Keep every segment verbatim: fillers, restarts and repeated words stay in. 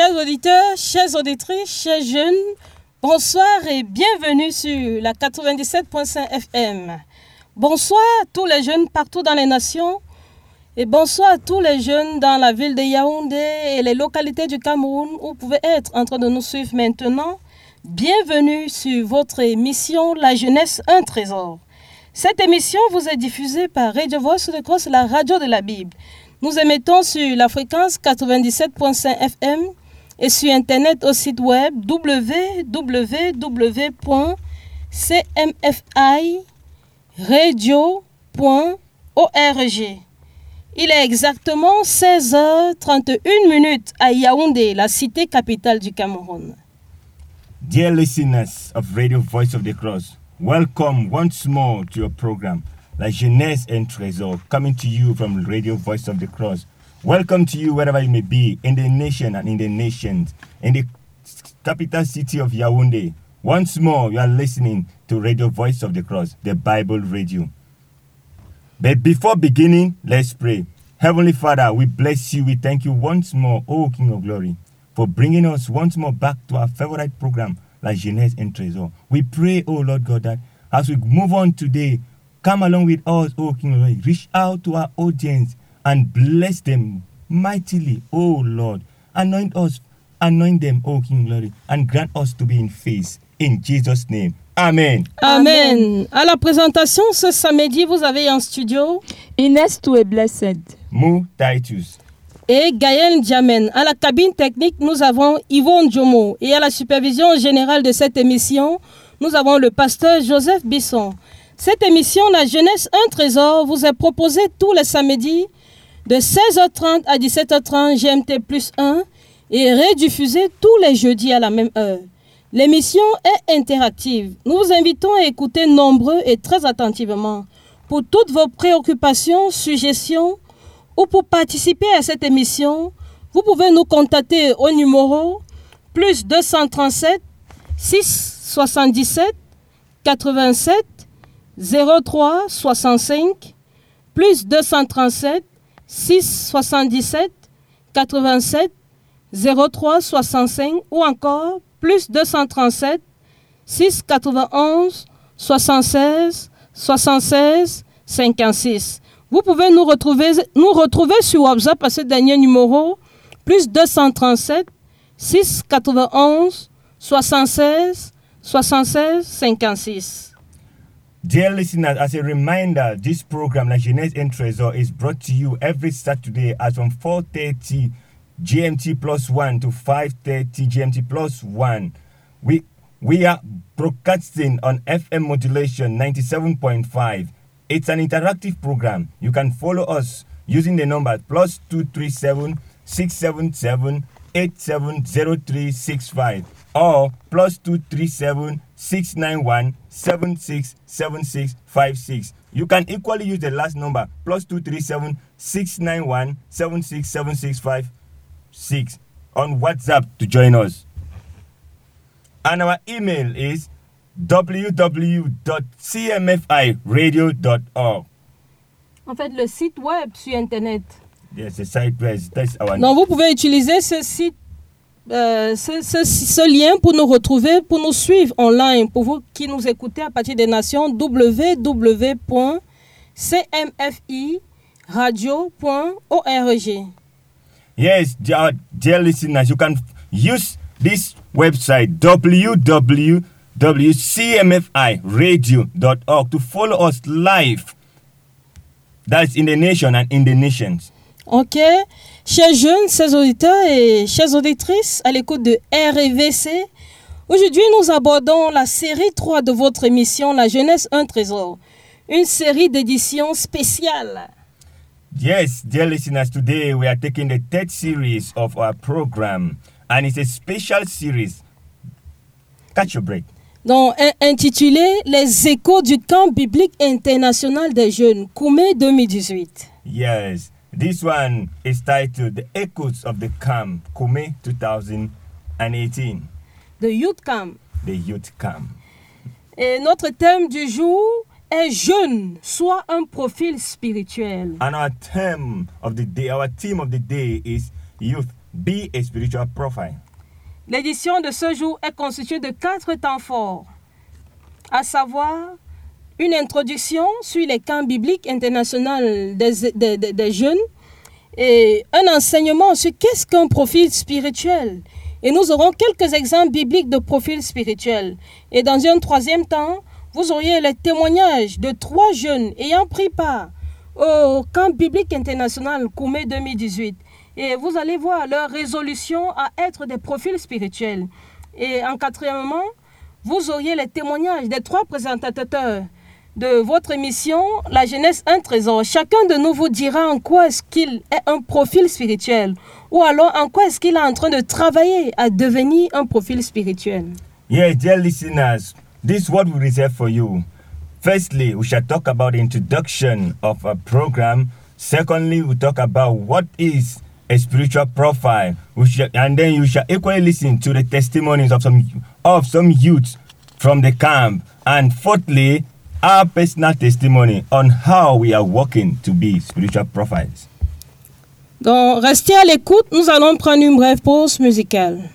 Chers auditeurs, chères auditrices, chers jeunes, bonsoir et bienvenue sur la quatre-vingt-dix-sept virgule cinq F M. Bonsoir à tous les jeunes partout dans les nations et bonsoir à tous les jeunes dans la ville de Yaoundé et les localités du Cameroun où vous pouvez être en train de nous suivre maintenant. Bienvenue sur votre émission La Jeunesse, un trésor. Cette émission vous est diffusée par Radio Voice of the Cross, la radio de la Bible. Nous émettons sur la fréquence quatre-vingt-dix-sept virgule cinq F M et sur Internet au site web w w w point c m f i radio point org. Il est exactement seize heures trente et une minutes à Yaoundé, la cité capitale du Cameroun. Dear listeners of Radio Voice of the Cross, welcome once more to your program, La Jeunesse un Trésor, coming to you from Radio Voice of the Cross. Welcome to you wherever you may be, in the nation and in the nations, in the capital city of Yaoundé. Once more, you are listening to Radio Voice of the Cross, the Bible radio. But before beginning, let's pray. Heavenly Father, we bless you. We thank you once more, O King of Glory, for bringing us once more back to our favorite program, La Jeunesse un Trésor. We pray, O Lord God, that as we move on today, come along with us, O King of Glory. Reach out to our audience and bless them mightily, O Lord. Anoint us, anoint them, O King of Glory, and grant us to be in faith. In Jesus' name. Amen. Amen. À la présentation ce samedi, vous avez en studio Inès Toué Blessed, Mou Titus et Gaël Diamen. À la cabine technique, nous avons Yvonne Jomo. Et à la supervision générale de cette émission, nous avons le pasteur Joseph Bisson. Cette émission, La Jeunesse, un trésor, vous est proposée tous les samedis de seize heures trente à dix-sept heures trente G M T plus un et rediffusée tous les jeudis à la même heure. L'émission est interactive. Nous vous invitons à écouter nombreux et très attentivement. Pour toutes vos préoccupations, suggestions ou pour participer à cette émission, vous pouvez nous contacter au numéro plus deux cent trente-sept six cent soixante-dix-sept quatre-vingt-sept zéro trois soixante-cinq, plus deux cent trente-sept six cent soixante-dix-sept quatre-vingt-sept zéro trois soixante-cinq ou encore plus deux cent trente-sept six cent quatre-vingt-onze soixante-seize soixante-seize cinquante-six. Vous pouvez nous retrouver, nous retrouver sur WhatsApp à ce dernier numéro, plus deux cent trente-sept six cent quatre-vingt-onze soixante-seize soixante-seize cinquante-six. Dear listeners, as a reminder, this program, La Jeunesse un Trésor, is brought to you every Saturday at from four thirty G M T plus one to five thirty G M T plus one. We, we are broadcasting on F M modulation ninety-seven point five. It's an interactive program. You can follow us using the number plus two three seven six seven seven eight seven zero three six five or plus two three seven six nine one seven six seven six five six. You can equally use the last number plus two three seven six nine one seven six seven six five six on WhatsApp to join us. And our email is w w w dot c m f i radio dot org. En fait, le site web sur Internet. Yes, the site web. That's our. Donc, vous pouvez utiliser ce site, euh, ce, ce, ce lien pour nous retrouver, pour nous suivre online. Pour vous qui nous écoutez à partir des nations, w w w point c m f i radio point org. Yes, dear, dear listeners, you can use this website w w w dot c m f i radio dot org to follow us live. That's in the nation and in the nations. Ok. Chers jeunes, chers auditeurs et chères auditrices à l'écoute de R V C, aujourd'hui nous abordons la série trois de votre émission La Jeunesse, un trésor. Une série d'éditions spéciales. Yes, dear listeners, today we are taking the third series of our program, and it's a special series. Catch your break. Donc, intitulé Les échos du camp biblique international des jeunes, Koumé deux mille dix-huit. Yes, this one is titled The Echoes of the Camp, Koumé twenty eighteen. The Youth Camp. The Youth Camp. Et notre thème du jour est jeune, soit un profil spirituel. And our theme of the day, our theme of the day is youth, Be a Spiritual Profile. L'édition de ce jour est constituée de quatre temps forts, à savoir une introduction sur les camps bibliques internationaux des, des, des, des jeunes et un enseignement sur qu'est-ce qu'un profil spirituel. Et nous aurons quelques exemples bibliques de profils spirituels. Et dans un troisième temps, vous auriez les témoignages de trois jeunes ayant pris part au camp biblique international Koumé deux mille dix-huit. Et vous allez voir leur résolution à être des profils spirituels. Et en quatrièmement, vous auriez les témoignages des trois présentateurs de votre émission, La Jeunesse, un trésor. Chacun de nous vous dira en quoi est-ce qu'il est un profil spirituel ou alors en quoi est-ce qu'il est en train de travailler à devenir un profil spirituel. Yes, dear listeners, this is what we reserve for you. Firstly, we shall talk about the introduction of a program. Secondly, we talk about what is a spiritual profile. We shall, and then you shall equally listen to the testimonies of some of some youth from the camp. And fourthly, our personal testimony on how we are working to be spiritual profiles. Donc, restez à l'écoute, nous allons prendre une brève pause musicale.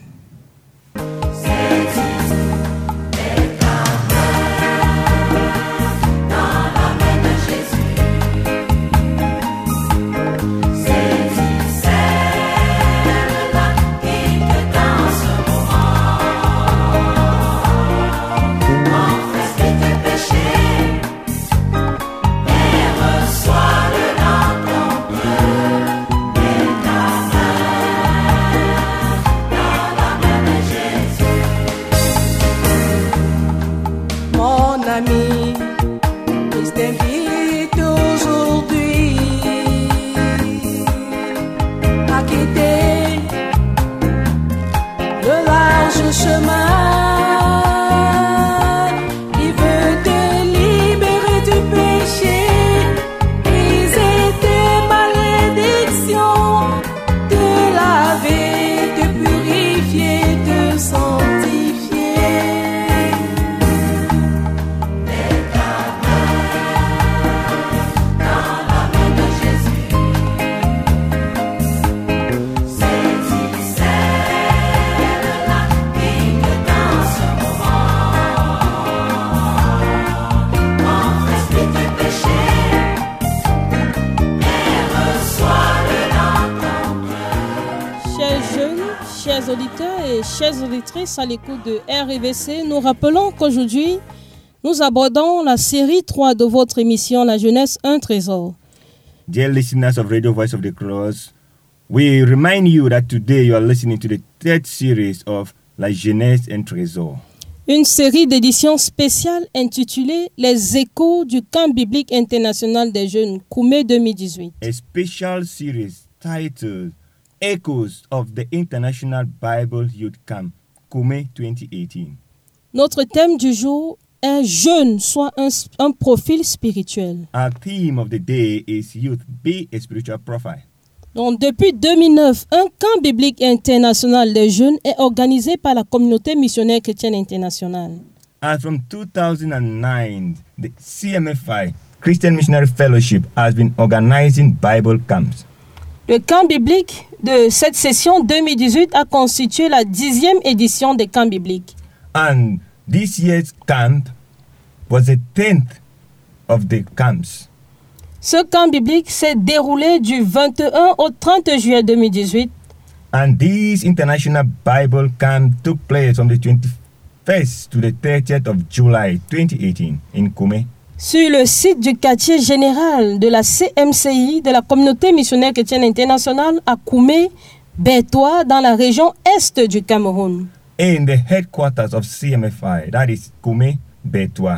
Chers auditrices à l'écoute de R V C, nous rappelons qu'aujourd'hui, nous abordons la série trois de votre émission La Jeunesse, un trésor. Dear listeners of Radio Voice of the Cross, we remind you that today you are listening to the third series of La Jeunesse, un trésor. Une série d'éditions spéciales intitulée Les échos du camp biblique international des jeunes, Koumé deux mille dix-huit. A special series titled Echoes of the International Bible Youth Camp, Koumé twenty eighteen. Notre thème du jour est jeune, soit un, un profil spirituel. Our theme of the day is Youth, be a spiritual profile. Donc, depuis deux mille neuf, un camp biblique international des jeunes est organisé par la communauté missionnaire chrétienne internationale. And from two thousand nine, the C M F I, Christian Missionary Fellowship, has been organizing Bible camps. Le camp biblique de cette session deux mille dix-huit a constitué la dixième édition des camps bibliques. And this year's camp was the tenth of the camps. Ce camp biblique s'est déroulé du vingt et un au trente juillet deux mille dix-huit. And this international Bible camp took place from the twenty-first to the thirtieth of July twenty eighteen in Koumé. Sur le site du quartier général de la C M C I, de la communauté missionnaire chrétienne internationale à Koumé, Bétois, dans la région est du Cameroun. In the headquarters of C M F I, that is Koumé, Bétois.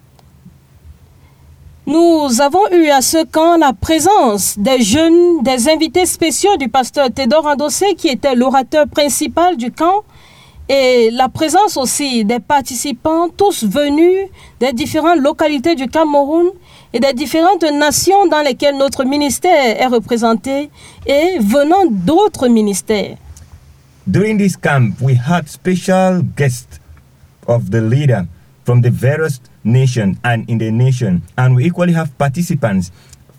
Nous avons eu à ce camp la présence des jeunes, des invités spéciaux du pasteur Théodore Andossé, qui était l'orateur principal du camp, et la présence aussi des participants, tous venus des différentes localités du Cameroun et des différentes nations dans lesquelles notre ministère est représenté et venant d'autres ministères. During this camp, we had special guests of the leader from the various nations and in the nation, and we equally have participants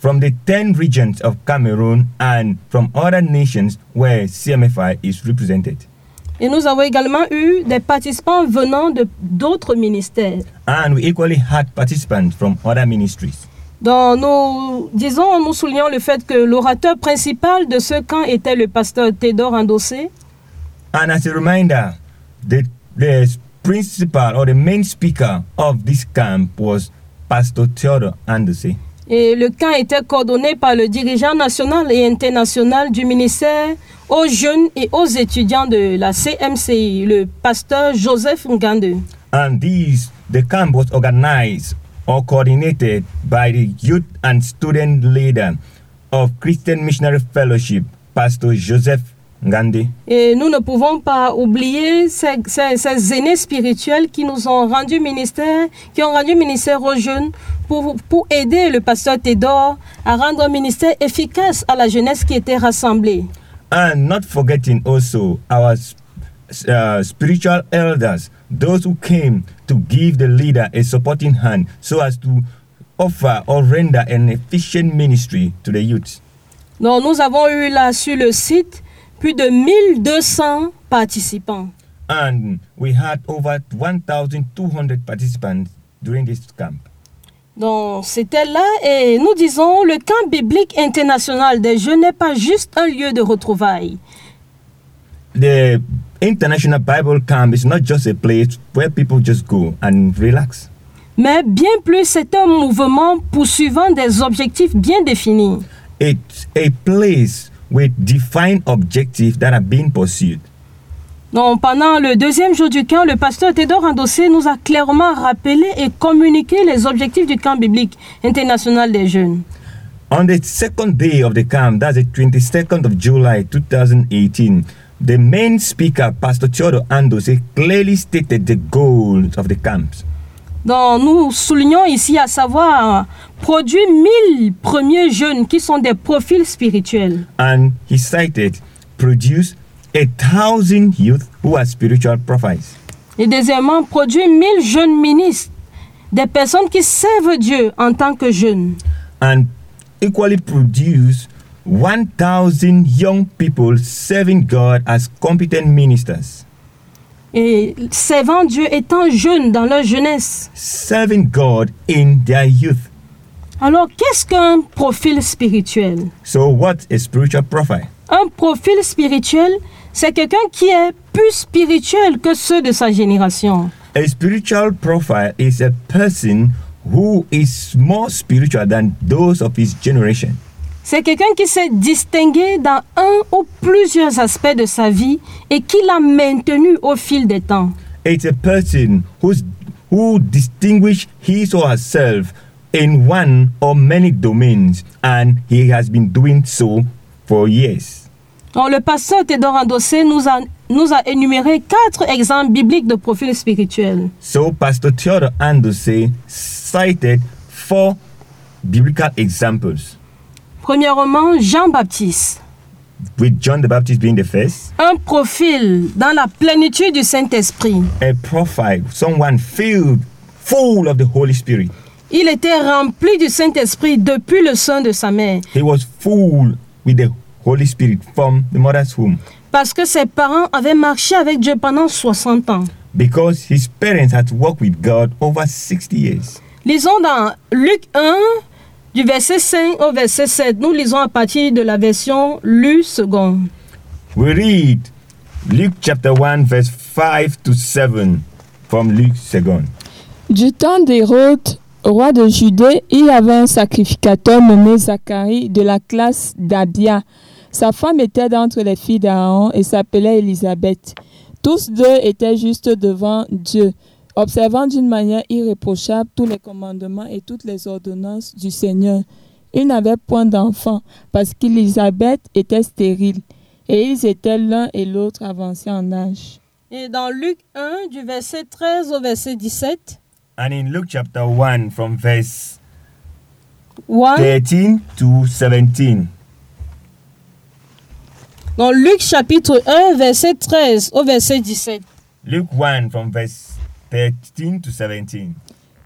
from the ten regions of Cameroon and from other nations where C M F I is represented. Et nous avons également eu des participants venant de d'autres ministères. And we equally had participants from other ministries. Donc, nous disons, nous soulignons le fait que l'orateur principal de ce camp était le pasteur Théodore Andossé. And as a reminder, the, the principal or the main speaker of this camp was Pastor Theodore Andossé. Et le camp était coordonné par le dirigeant national et international du ministère aux jeunes et aux étudiants de la C M C I, le pasteur Joseph Ngande. And these, the camp was organized or coordinated by the youth and student leader of Christian Missionary Fellowship, Pastor Joseph Ngande. Et nous ne pouvons pas oublier ces, ces, ces aînés spirituels qui nous ont rendu ministère, qui ont rendu ministère aux jeunes pour, pour aider le pasteur Théodore à rendre un ministère efficace à la jeunesse qui était rassemblée. And not forgetting also our uh, spiritual elders, those who came to give the leader a supporting hand so as to offer or render an efficient ministry to the youth. Donc nous avons eu là sur le site plus de mille deux cents participants. And we had over one thousand two hundred participants during this camp. Donc c'était là et nous disons le camp biblique international des jeunes n'est pas juste un lieu de retrouvailles. The International Bible Camp is not just a place where people just go and relax. Mais bien plus, c'est un mouvement poursuivant des objectifs bien définis. It's a place with defined objectives that are being pursued. Donc, pendant le deuxième jour du camp, le pasteur Théodore Andossé nous a clairement rappelé et communiqué les objectifs du camp biblique international des jeunes. On the second day of the camp, that's the twenty-second of July twenty eighteen, the main speaker, Pastor Theodore Andossé, clearly stated the goals of the camps. Donc, nous soulignons ici à savoir produire mille premiers jeunes qui sont des profils spirituels. And he cited, produce a thousand youth who are spiritual profiles. Et deuxièmement, produire mille jeunes ministres, des personnes qui servent Dieu en tant que jeunes. And equally produce one thousand young people serving God as competent ministers. Et servant Dieu étant jeunes dans leur jeunesse. Serving God in their youth. Alors, qu'est-ce qu'un profil spirituel? So what's a spiritual profile? Un profil spirituel, c'est quelqu'un qui est plus spirituel que ceux de sa génération. A spiritual profile is a person who is more spiritual than those of his generation. C'est quelqu'un qui s'est distingué dans un ou plusieurs aspects de sa vie et qui l'a maintenu au fil des temps. It's a person who's, who distinguished his or herself in one or many domains, and he has been doing so for years. Donc, le pasteur Théodore Andossé nous a, nous a énuméré quatre exemples bibliques de profils spirituels. So Pastor Theodore Andossé cited four biblical examples. Premièrement, Jean-Baptiste. With John the Baptist being the first. Un profil dans la plénitude du Saint-Esprit. A profile, someone filled, full of the Holy Spirit. Il était rempli du Saint-Esprit depuis le sein de sa mère. He was full with the Holy Spirit from the mother's womb. Parce que ses parents avaient marché avec Dieu pendant soixante ans. Because his parents had walked with God over sixty years. Lisons dans Luc un, du verset cinq au verset sept. Nous lisons à partir de la version Lu second. We read Luke chapter one, verse five to seven from Luke second. Du temps d'Hérode, roi de Judée, il y avait un sacrificateur nommé Zacharie de la classe d'Abia. Sa femme était d'entre les filles d'Aaron et s'appelait Élisabeth. Tous deux étaient justes devant Dieu, observant d'une manière irréprochable tous les commandements et toutes les ordonnances du Seigneur. Ils n'avaient point d'enfant parce qu'Élisabeth était stérile et ils étaient l'un et l'autre avancés en âge. Et dans Luc un, du verset treize au verset dix-sept. And in Luke chapter one, from verse one, thirteen to seventeen. Dans Luc chapitre un, verset treize au verset dix-sept. Luke one, from verse thirteen to seventeen.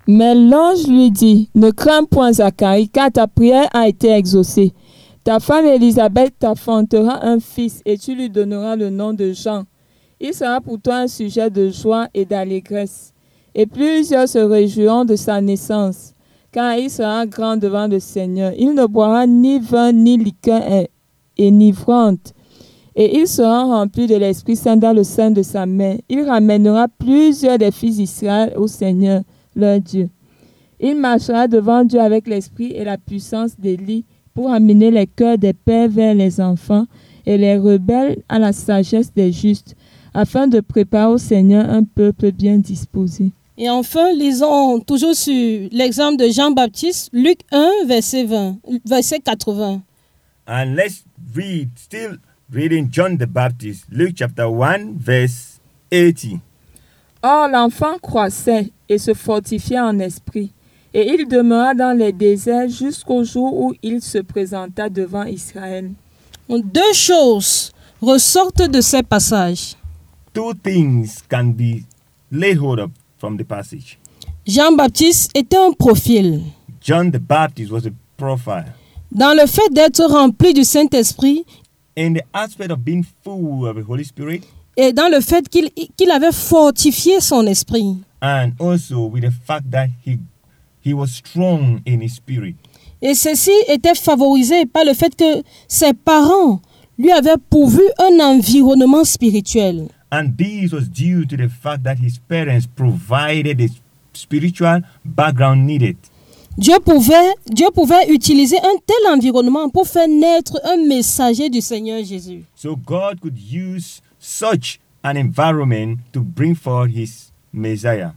Mais l'ange lui dit, « Ne crains point, Zacharie, car ta prière a été exaucée. Ta femme Élisabeth t'enfantera un fils et tu lui donneras le nom de Jean. Il sera pour toi un sujet de joie et d'allégresse. Et plusieurs se réjouiront de sa naissance, car il sera grand devant le Seigneur. Il ne boira ni vin ni liqueur enivrante. Et il sera rempli de l'Esprit Saint dans le sein de sa mère. Il ramènera plusieurs des fils d'Israël au Seigneur, leur Dieu. Il marchera devant Dieu avec l'esprit et la puissance d'Élie pour amener les cœurs des pères vers les enfants et les rebelles à la sagesse des justes, afin de préparer au Seigneur un peuple bien disposé. » Et enfin, lisons toujours sur l'exemple de Jean-Baptiste, Luc un, verset vingt, verset quatre-vingts. And let's read, still reading John the Baptist, Luke chapter one, verse eighty. Or, l'enfant croissait et se fortifiait en esprit, et il demeura dans les déserts jusqu'au jour où il se présenta devant Israël. Deux choses ressortent de ces passages. Two things can be laid hold of from the passage. Jean-Baptiste était un profil. John the Baptist was a profile. Dans le fait d'être rempli du Saint-Esprit, In the aspect of being full of the Holy Spirit, et dans le fait qu'il qu'il avait fortifié son esprit. and also with the fact that he he was strong in his spirit. Et ceci était favorisé par le fait que ses parents lui avaient pourvu un environnement spirituel. And this was due to the fact that his parents provided the spiritual background needed. Dieu pouvait, Dieu pouvait utiliser un tel environnement pour faire naître un messager du Seigneur Jésus. So God could use such an environment to bring forth his Messiah.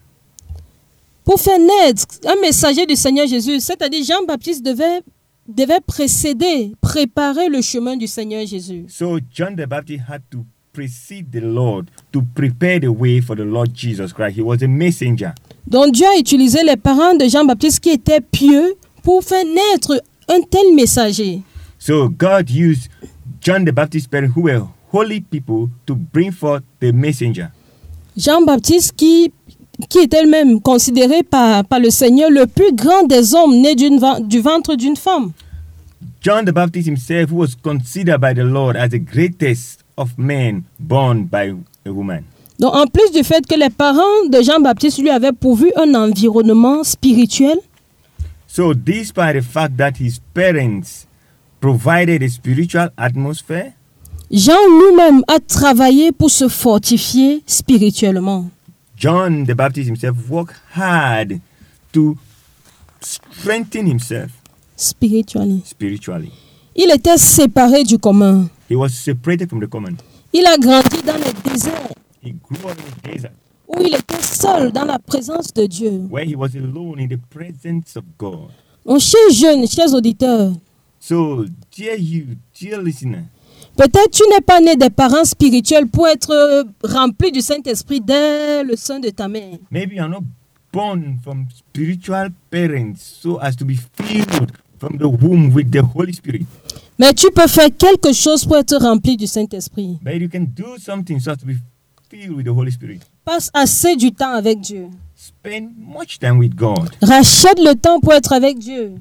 Pour faire naître un messager du Seigneur Jésus, c'est-à-dire Jean-Baptiste devait, devait précéder, préparer le chemin du Seigneur Jésus. So John the Baptist had to precede the Lord to prepare the way for the Lord Jesus Christ. He was a messenger. Donc Dieu a utilisé les parents de Jean-Baptiste qui étaient pieux pour faire naître un tel messager. So God used John the Baptist's parents who were holy people to bring forth the messenger. Jean-Baptiste qui, qui est elle-même considéré par, par le Seigneur le plus grand des hommes nés d'une, du ventre d'une femme. John the Baptist himself, who was considered by the Lord as the greatest of men born by a woman. Donc, en plus du fait que les parents de Jean-Baptiste lui avaient pourvu un environnement spirituel, So, despite the fact that his parents provided a spiritual atmosphere, Jean lui-même a travaillé pour se fortifier spirituellement. John the Baptist himself worked hard to strengthen himself Spiritually. spiritually. Il était séparé du commun. He was separated from the common. Il a grandi dans les déserts He grew up in the desert où il était seul dans la présence de Dieu. where he was alone in the presence of God. Donc, chers jeunes, chers auditeurs, So, dear you, dear listener, peut-être tu n'es pas né des parents spirituels pour être euh, rempli du Saint-Esprit dès le sein de ta mère. maybe you are not born from spiritual parents so as to be filled from the womb with the Holy Spirit. Mais tu peux faire quelque chose pour être rempli du Saint-Esprit. But you can do something so as to be filled with the Holy Spirit. Passe assez du temps avec Dieu. Spend much time with God. Rachète le temps pour être avec Dieu.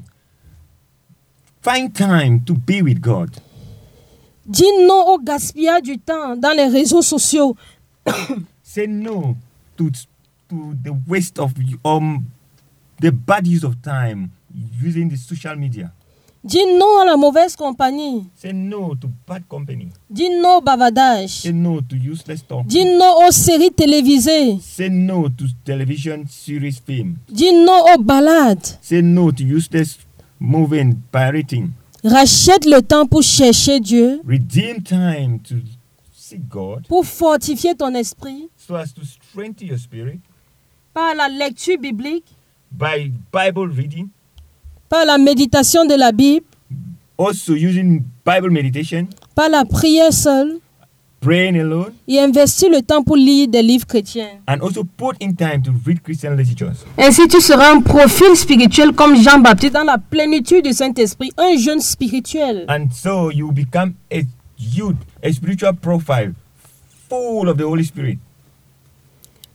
Find time to be with God. Dis non au gaspillage du temps dans les réseaux sociaux. Say no to, to the waste of um the bad use of time using the social media. Dis non à la mauvaise compagnie. Say no to bad company. Dis non au bavardage. Say no to useless talk. Dis non aux séries télévisées. Say no to television series film. Dis non aux balades. Say no to useless moving pirating. Rachète le temps pour chercher Dieu, Redeem time to seek God pour fortifier ton esprit so as to strengthen your spirit par la lecture biblique, by Bible reading, par la méditation de la Bible, also using Bible meditation, par la prière seule, praying alone, et investir le temps pour lire des livres chrétiens. and also put in time to read Christian literatures. Ainsi, tu seras un profil spirituel comme Jean-Baptiste dans la plénitude du Saint-Esprit, un jeune spirituel. And so you become a youth, a spiritual profile full of the Holy Spirit.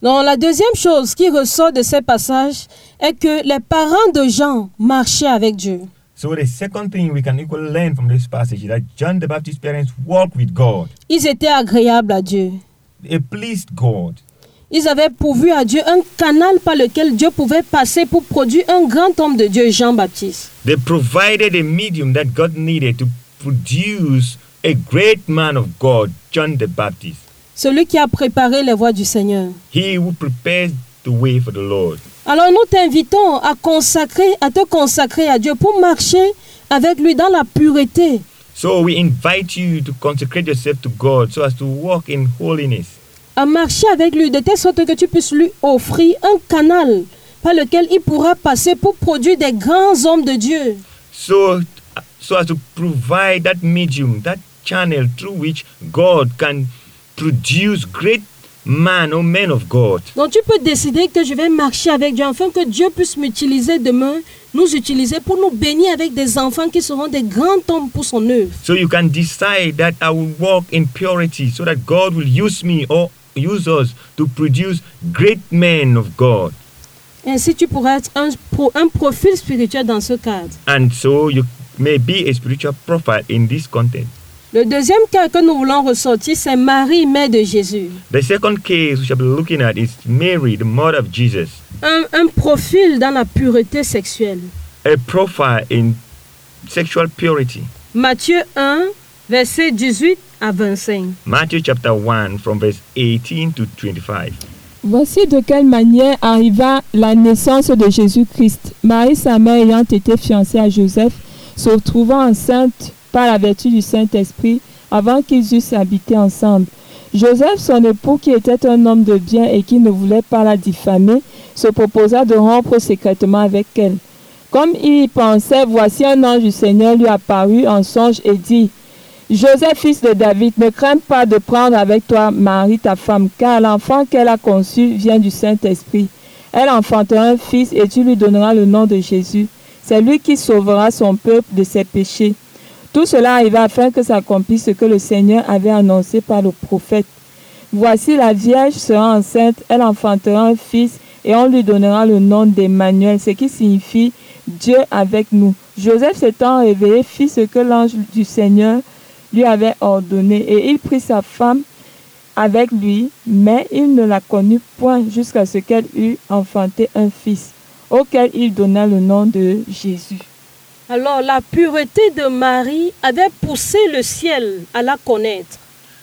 Donc, la deuxième chose qui ressort de ces passages est que les parents de Jean marchaient avec Dieu. So the second thing we can equally learn from this passage is that John the Baptist's parents walked with God. Ils étaient agréables à Dieu. They pleased God. Ils avaient pourvu à Dieu un canal par lequel Dieu pouvait passer pour produire un grand homme de Dieu, Jean-Baptiste. They provided a medium that God needed to produce a great man of God, John the Baptist. Celui qui a préparé les voies du Seigneur. He who prepares the way for the Lord. Alors nous t'invitons à consacrer, à te consacrer à Dieu pour marcher avec lui dans la pureté. So we invite you to consecrate yourself to God so as to walk in holiness. À marcher avec lui de telle sorte que tu puisses lui offrir un canal par lequel il pourra passer pour produire des grands hommes de Dieu. So, so as to provide that medium, that channel through which God can produce great man or men of God. Donc tu peux décider que je vais marcher avec Dieu afin que Dieu puisse m'utiliser demain, nous utiliser pour nous bénir avec des enfants qui seront des grands hommes pour son œuvre. So you can decide that I will walk in purity so that God will use me or use us to produce great men of God. Ainsi tu pourras être un, pro, un profil spirituel dans ce cadre. And so you may be a spiritual profile in this content. Le deuxième cas que nous voulons ressortir, c'est Marie, mère de Jésus. The second case we shall be looking at is Mary, the mother of Jesus. Un, un profil dans la pureté sexuelle. A profile in sexual purity. Matthieu un, verset dix-huit à vingt-cinq. Matthew chapter one from verse eighteen to twenty-five. Voici de quelle manière arriva la naissance de Jésus-Christ. Marie, sa mère, ayant été fiancée à Joseph, se retrouvant enceinte par la vertu du Saint-Esprit, avant qu'ils eussent habité ensemble. Joseph, son époux, qui était un homme de bien et qui ne voulait pas la diffamer, se proposa de rompre secrètement avec elle. Comme il y pensait, voici un ange du Seigneur lui apparut en songe et dit, « Joseph, fils de David, ne crains pas de prendre avec toi Marie, ta femme, car l'enfant qu'elle a conçu vient du Saint-Esprit. Elle enfantera un fils et tu lui donneras le nom de Jésus. C'est lui qui sauvera son peuple de ses péchés. » Tout cela arriva afin que s'accomplisse ce que le Seigneur avait annoncé par le prophète. Voici la Vierge sera enceinte, elle enfantera un fils et on lui donnera le nom d'Emmanuel, ce qui signifie Dieu avec nous. Joseph s'étant réveillé fit ce que l'ange du Seigneur lui avait ordonné et il prit sa femme avec lui, mais il ne la connut point jusqu'à ce qu'elle eût enfanté un fils, auquel il donna le nom de Jésus. Alors la pureté de Marie avait poussé le ciel à la connaître.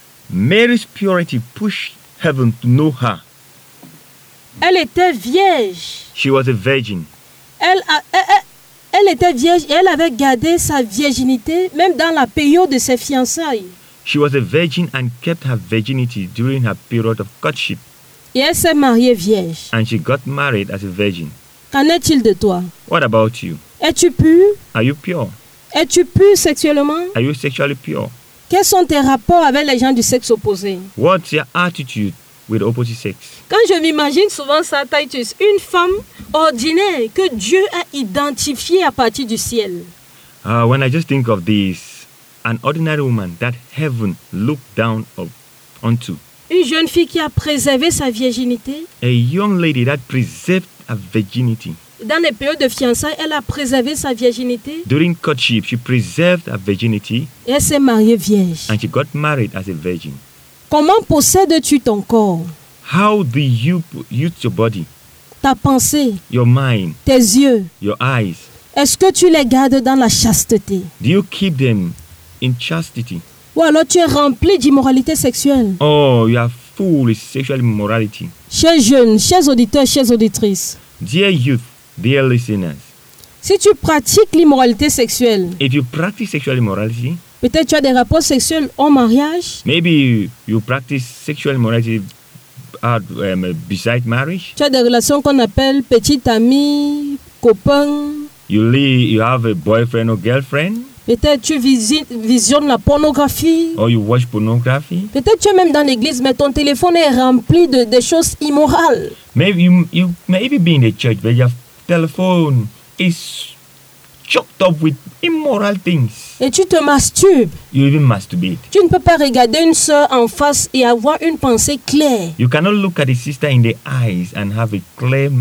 Mary's purity pushed heaven to know her. Elle était vierge. She was a virgin. Elle, a, elle, elle était vierge et elle avait gardé sa virginité même dans la période de ses fiançailles. She was a virgin and kept her virginity during her period of courtship. Et elle s'est mariée vierge. And she got married as a virgin. Qu'en est-il de toi? What about you? Es-tu pur? Are you pure? Es-tu pur sexuellement? Are you sexually pure? Quels sont tes rapports avec les gens du sexe opposé? What's your attitude with the opposite sex? Quand je m'imagine souvent ça, Titus, une femme ordinaire que Dieu a identifiée à partir du ciel. Uh, when I just think of this, an ordinary woman that heaven looked down up onto. Une jeune fille qui a préservé sa virginité. A young lady that preserved her virginity. Dans les périodes de fiançailles, elle a préservé sa virginité. During courtship, she preserved her virginity. Et elle s'est mariée vierge. And she got married as a virgin. Comment possèdes-tu ton corps? How do you use your body? Ta pensée. Your mind. Tes yeux. Your eyes. Est-ce que tu les gardes dans la chasteté? Do you keep them in chastity? Ou alors tu es rempli d'immoralité sexuelle? Oh, you are full with sexual immorality. Chers jeunes, chers auditeurs, chères auditrices. Dear youth, dear listeners. Si tu pratiques l'immoralité sexuelle, if you practice sexual immorality, peut-être tu as des rapports sexuels au mariage. Maybe you, you practice sexual immorality uh, um, beside marriage. Tu as des relations qu'on appelle petite amie, copain. You live, you have a boyfriend or girlfriend. Peut-être tu visites, visionnes la pornographie. Or you watch pornography. Peut-être tu es même dans l'église, mais ton téléphone est rempli de, de choses immorales. Maybe you, you maybe be in the church, but your telephone is choked up with immoral things. Et tu te masturbes. You even masturbate. Tu ne peux pas regarder une sœur en face et avoir une pensée claire. You cannot look at a sister in the eyes and have a clear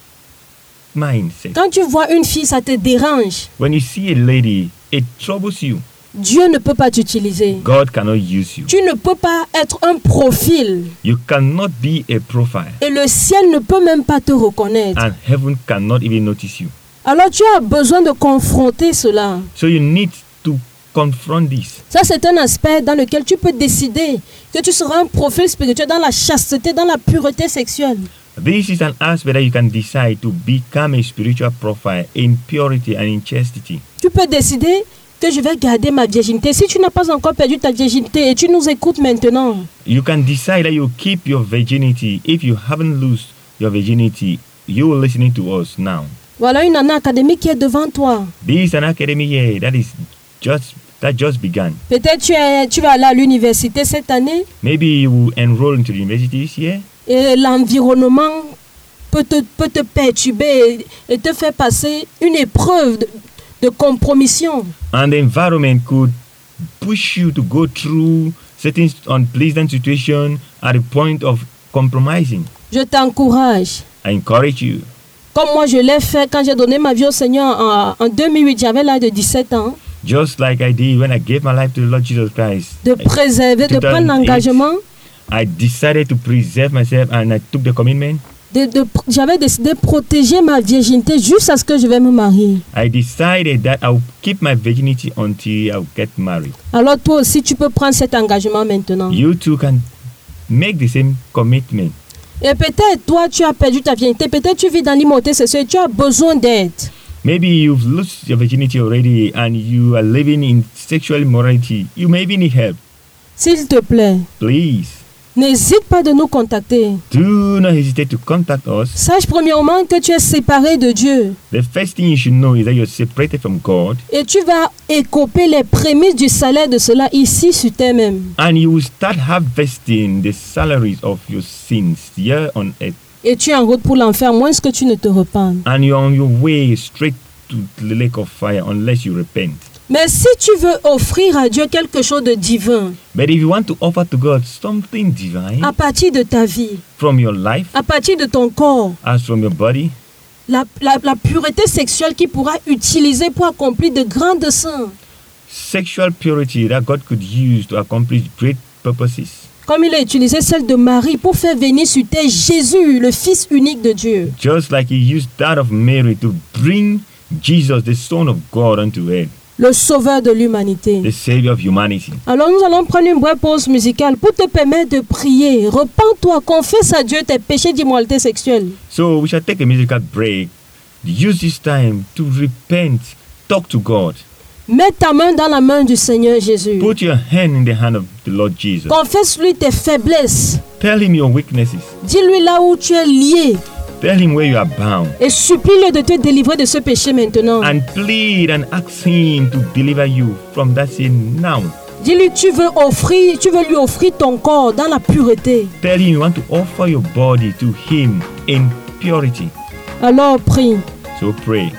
mindset. Quand tu vois une fille, ça te dérange. When you see a lady, it troubles you. Dieu ne peut pas t'utiliser. God cannot use you. Tu ne peux pas être un profil. You cannot be a profile. Et le ciel ne peut même pas te reconnaître. And heaven cannot even notice you. Alors tu as besoin de confronter cela. So you need to confront this. Ça, c'est un aspect dans lequel tu peux décider que tu seras un profil spirituel dans la chasteté, dans la pureté sexuelle. This is an aspect that you can decide to become a spiritual profile in purity and in chastity. Tu peux décider que je vais garder ma virginité. Si tu n'as pas encore perdu ta virginité et tu nous écoutes maintenant, You can decide that you keep your virginity. If you haven't lost your virginity, you are listening to us now. voilà une année académique qui est devant toi. This is an academic year that is just that just began. Peut-être tu, es, tu vas aller à l'université cette année Maybe you will enroll into the university this year, et l'environnement peut te, peut te perturber et, et te faire passer une épreuve de, de compromission. and the environment could push you to go through certain unpleasant situations at the point of compromising. Je t'encourage. I encourage you, Comme moi je l'ai fait quand j'ai donné ma vie au Seigneur en, en deux mille huit, j'avais l'âge de dix-sept ans, just like I did when I gave my life to the Lord Jesus Christ. de préserver, de prendre l'engagement. I decided to preserve myself and I took the commitment. De, de, j'avais décidé de protéger ma virginité jusqu'à ce que je vais me marier. I decided that I will keep my virginity until I will get married. Alors toi aussi, tu peux prendre cet engagement maintenant. You too can make the same commitment. Et peut-être toi, tu as perdu ta virginité. Peut-être tu vis dans l'immoralité sexuelle. Tu as besoin d'aide. Maybe you've lost your virginity already and you are living in sexual immorality. You maybe need help. S'il te plaît, Please, n'hésite pas de nous contacter. do not hesitate to contact us. Sache premièrement que tu es séparé de Dieu. The first thing you should know is that you're separated from God Et tu vas écoper les prémices du salaire de cela ici sur terre même. and you will start harvesting the salaries of your sins here on earth. Et tu es en route pour l'enfer, moins que tu ne te repentes. And you're on your way straight to the lake of fire unless you repent. Mais si tu veux offrir à Dieu quelque chose de divin, But if you want to offer to God something divine à partir de ta vie, from your life, à partir de ton corps, as from your body, la, la, la pureté sexuelle qu'il pourra utiliser pour accomplir de grands desseins, sexual purity that God could use to accomplish great purposes, comme il a utilisé celle de Marie pour faire venir sur terre Jésus, le Fils unique de Dieu. just like He used that of Mary to bring Jesus, the Son of God, unto earth, Le sauveur de l'humanité. the Savior of humanity. Alors nous allons prendre une brève pause musicale pour te permettre de prier. Repends-toi, confesse à Dieu tes péchés d'immoralité sexuelle. So we shall take a musical break. Use this time to repent, talk to God. Mets ta main dans la main du Seigneur Jésus. Put your hand in the hand of the Lord Jesus. Confesse-lui tes faiblesses. Tell Him your weaknesses. Dis-lui là où tu es lié. Tell Him where you are bound. Et supplie-le de te délivrer de ce péché maintenant. And plead and ask Him to deliver you from that sin now. Dis-lui tu veux offrir, tu veux lui offrir ton corps dans la pureté. Tell Him you want to offer your body to Him in purity. Alors prie. So pray.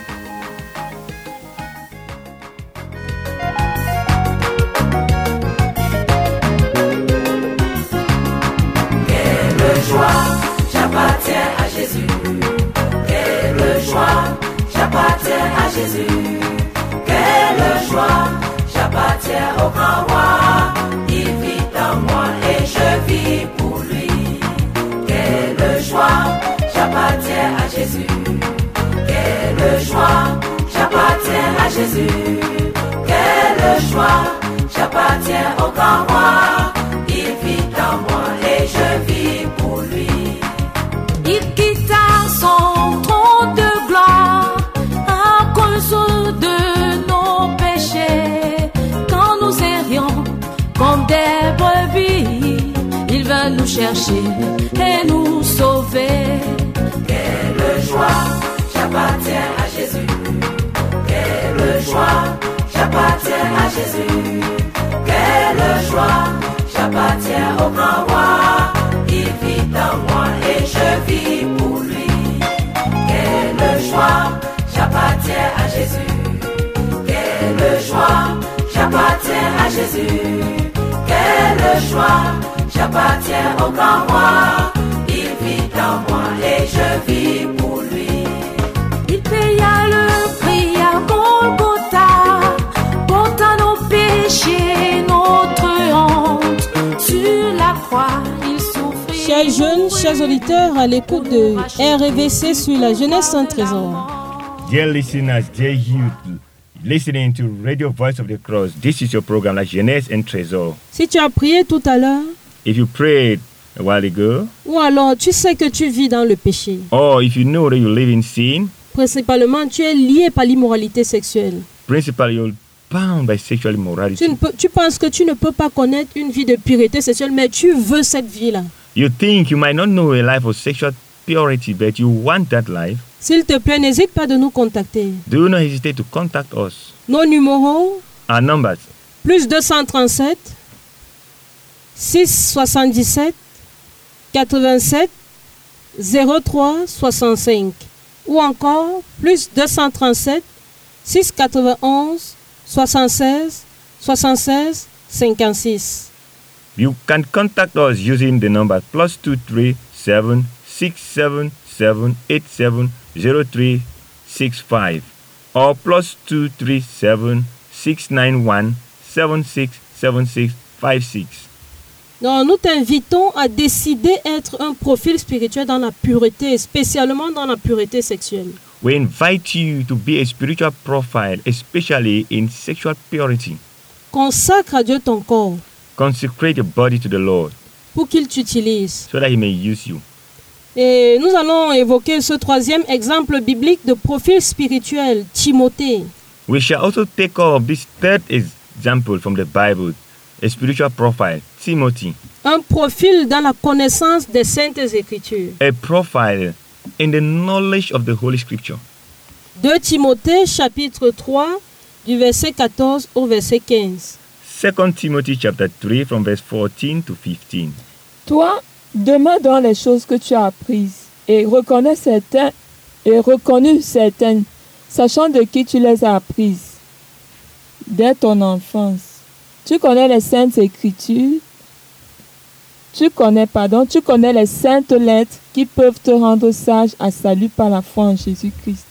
Quelle joie, j'appartiens à Jésus. Quelle joie, j'appartiens à Jésus. Quelle joie, j'appartiens au grand roi. Il vit en moi et je vis pour lui. Quelle joie, j'appartiens à Jésus. Quelle joie, j'appartiens à Jésus. Quelle joie, j'appartiens au grand roi. Il vit en moi et je vis pour lui. Il quitta son trône de gloire à cause de nos péchés. Quand nous errions comme des brebis, il vint nous chercher et nous sauver. Quelle joie, j'appartiens à Jésus. Quelle joie, j'appartiens à Jésus. Quelle joie, j'appartiens au grand roi. Il vit en moi et je vis pour lui. Quelle joie, j'appartiens à Jésus. joie, j'appartiens à Jésus. Quelle joie, j'appartiens au grand roi. Il vit en moi et je vis pour lui. Il paya le prix à Golgotha, portant nos péchés, notre honte. Sur la croix, il souffrit. Chers jeunes, chers auditeurs, à l'écoute de R V C sur la jeunesse un trésor. Dear listeners, dear youth, listening to Radio Voice of the Cross, this is your program, La Jeunesse un Trésor. Si tu as prié tout à l'heure, If you prayed a while ago, ou alors tu sais que tu vis dans le péché, or if you know that you live in sin, principalement tu es lié par l'immoralité sexuelle. principally you're bound by sexual Tu, immorality. ne peux, tu penses que tu ne peux pas connaître une vie de pureté sexuelle, mais tu veux cette vie-là. You think you might not know a life of sexual purity, but you want that life. S'il te plaît, n'hésite pas de nous contacter. Do not hesitate to contact us. Nos numéros, Our numbers, plus deux cent trente-sept, six cent soixante-dix-sept, quatre-vingt-sept, zéro trois soixante-cinq. Ou encore, plus deux cent trente-sept, six cent quatre-vingt-onze, soixante-seize, soixante-seize, cinquante-six. you can contact us using the number plus two three seven six seven seven eight seven zero three six five or plus two three seven six nine one seven six seven six five six. Donc, nous t'invitons à décider être un profil spirituel dans la pureté, spécialement dans la pureté sexuelle. We invite you to be a spiritual profile, especially in sexual purity. Consacre à Dieu ton corps Consecrate your body to the Lord pour qu'il t'utilise. so that He may use you. Et nous allons évoquer ce troisième exemple biblique de profil spirituel, Timothée. We shall also take up this third example from the Bible, a spiritual profile, Timothy, Un profil dans la connaissance des saintes écritures. a profile in the knowledge of the Holy Scripture. deux Timothée chapitre trois du verset quatorze au verset quinze. Second Timothy chapter three from verse fourteen to fifteen. Toi, demeure dans les choses que tu as apprises et reconnais certains et reconnu certaines, sachant de qui tu les as apprises dès ton enfance. Tu connais les saintes écritures. Tu connais, pardon, tu connais les saintes lettres qui peuvent te rendre sage à salut par la foi en Jésus-Christ.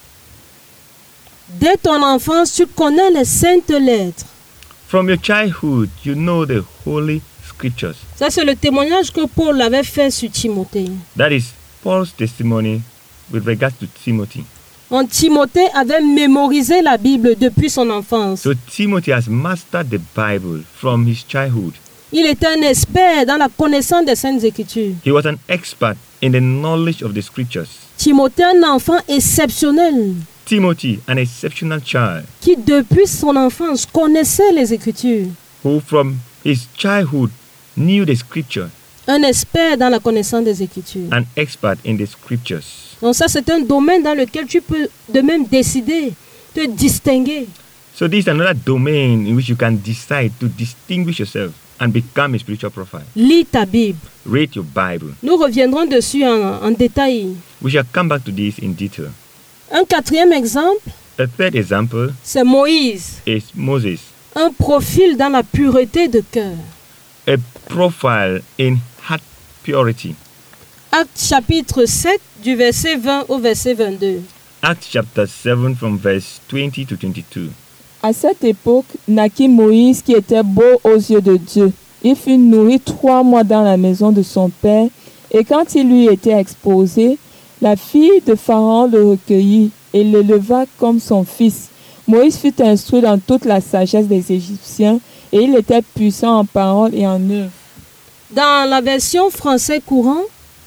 Dès ton enfance, tu connais les saintes lettres. From your childhood, you know the Holy Scriptures. Ça, c'est le témoignage que Paul avait fait sur Timothée. That is Paul's testimony with regards to Timothy. En Timothée avait mémorisé la Bible depuis son enfance. So Timothy has mastered the Bible from his childhood. Il était un expert dans la connaissance des saintes écritures. He was an expert in the knowledge of the Scriptures. Timothée, un enfant exceptionnel Timothy, an exceptional child, qui, depuis son enfance, connaissait les écritures. who from his childhood knew the Scripture, Un expert dans la connaissance des écritures. an expert in the Scriptures. Donc ça, c'est un domaine dans lequel tu peux de même décider, te distinguer. So this is another domain in which you can decide to distinguish yourself and become a spiritual profile. Lis ta Bible. Read your Bible. Nous reviendrons dessus en, en détail. We shall come back to this in detail. Un quatrième exemple, A third example c'est Moïse. is Moses, Un profil dans la pureté de cœur. a profile in heart purity. Actes chapitre sept, du verset vingt au verset vingt-deux. Acts chapter seven from verse twenty to twenty-two. À cette époque, naquit Moïse qui était beau aux yeux de Dieu. Il fut nourri trois mois dans la maison de son père, et quand il lui était exposé, la fille de Pharaon le recueillit et l'éleva comme son fils. Moïse fut instruit dans toute la sagesse des Égyptiens, et il était puissant en parole et en œuvre. Dans la version français courant,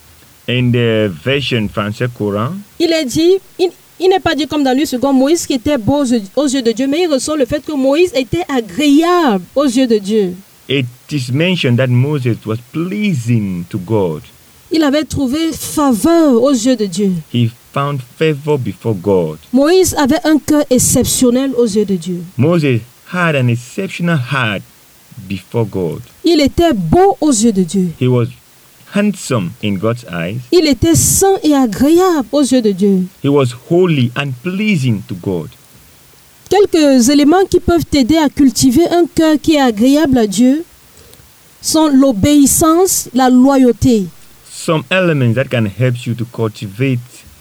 In the version français courant, il est dit, il, il n'est pas dit comme dans le second, Moïse qui était beau aux yeux, aux yeux de Dieu, mais il ressort le fait que Moïse était agréable aux yeux de Dieu. it is mentioned that Moses was pleasing to God. Il avait trouvé faveur aux yeux de Dieu. He found favor before God. Moïse avait un cœur exceptionnel aux yeux de Dieu. Moses had an exceptional heart before God. Il était beau aux yeux de Dieu. He was handsome in God's eyes. Il était saint et agréable aux yeux de Dieu. He was holy and pleasing to God. quelques éléments qui peuvent t'aider à cultiver un cœur qui est agréable à Dieu sont l'obéissance, la loyauté. Some elements that can help you to cultivate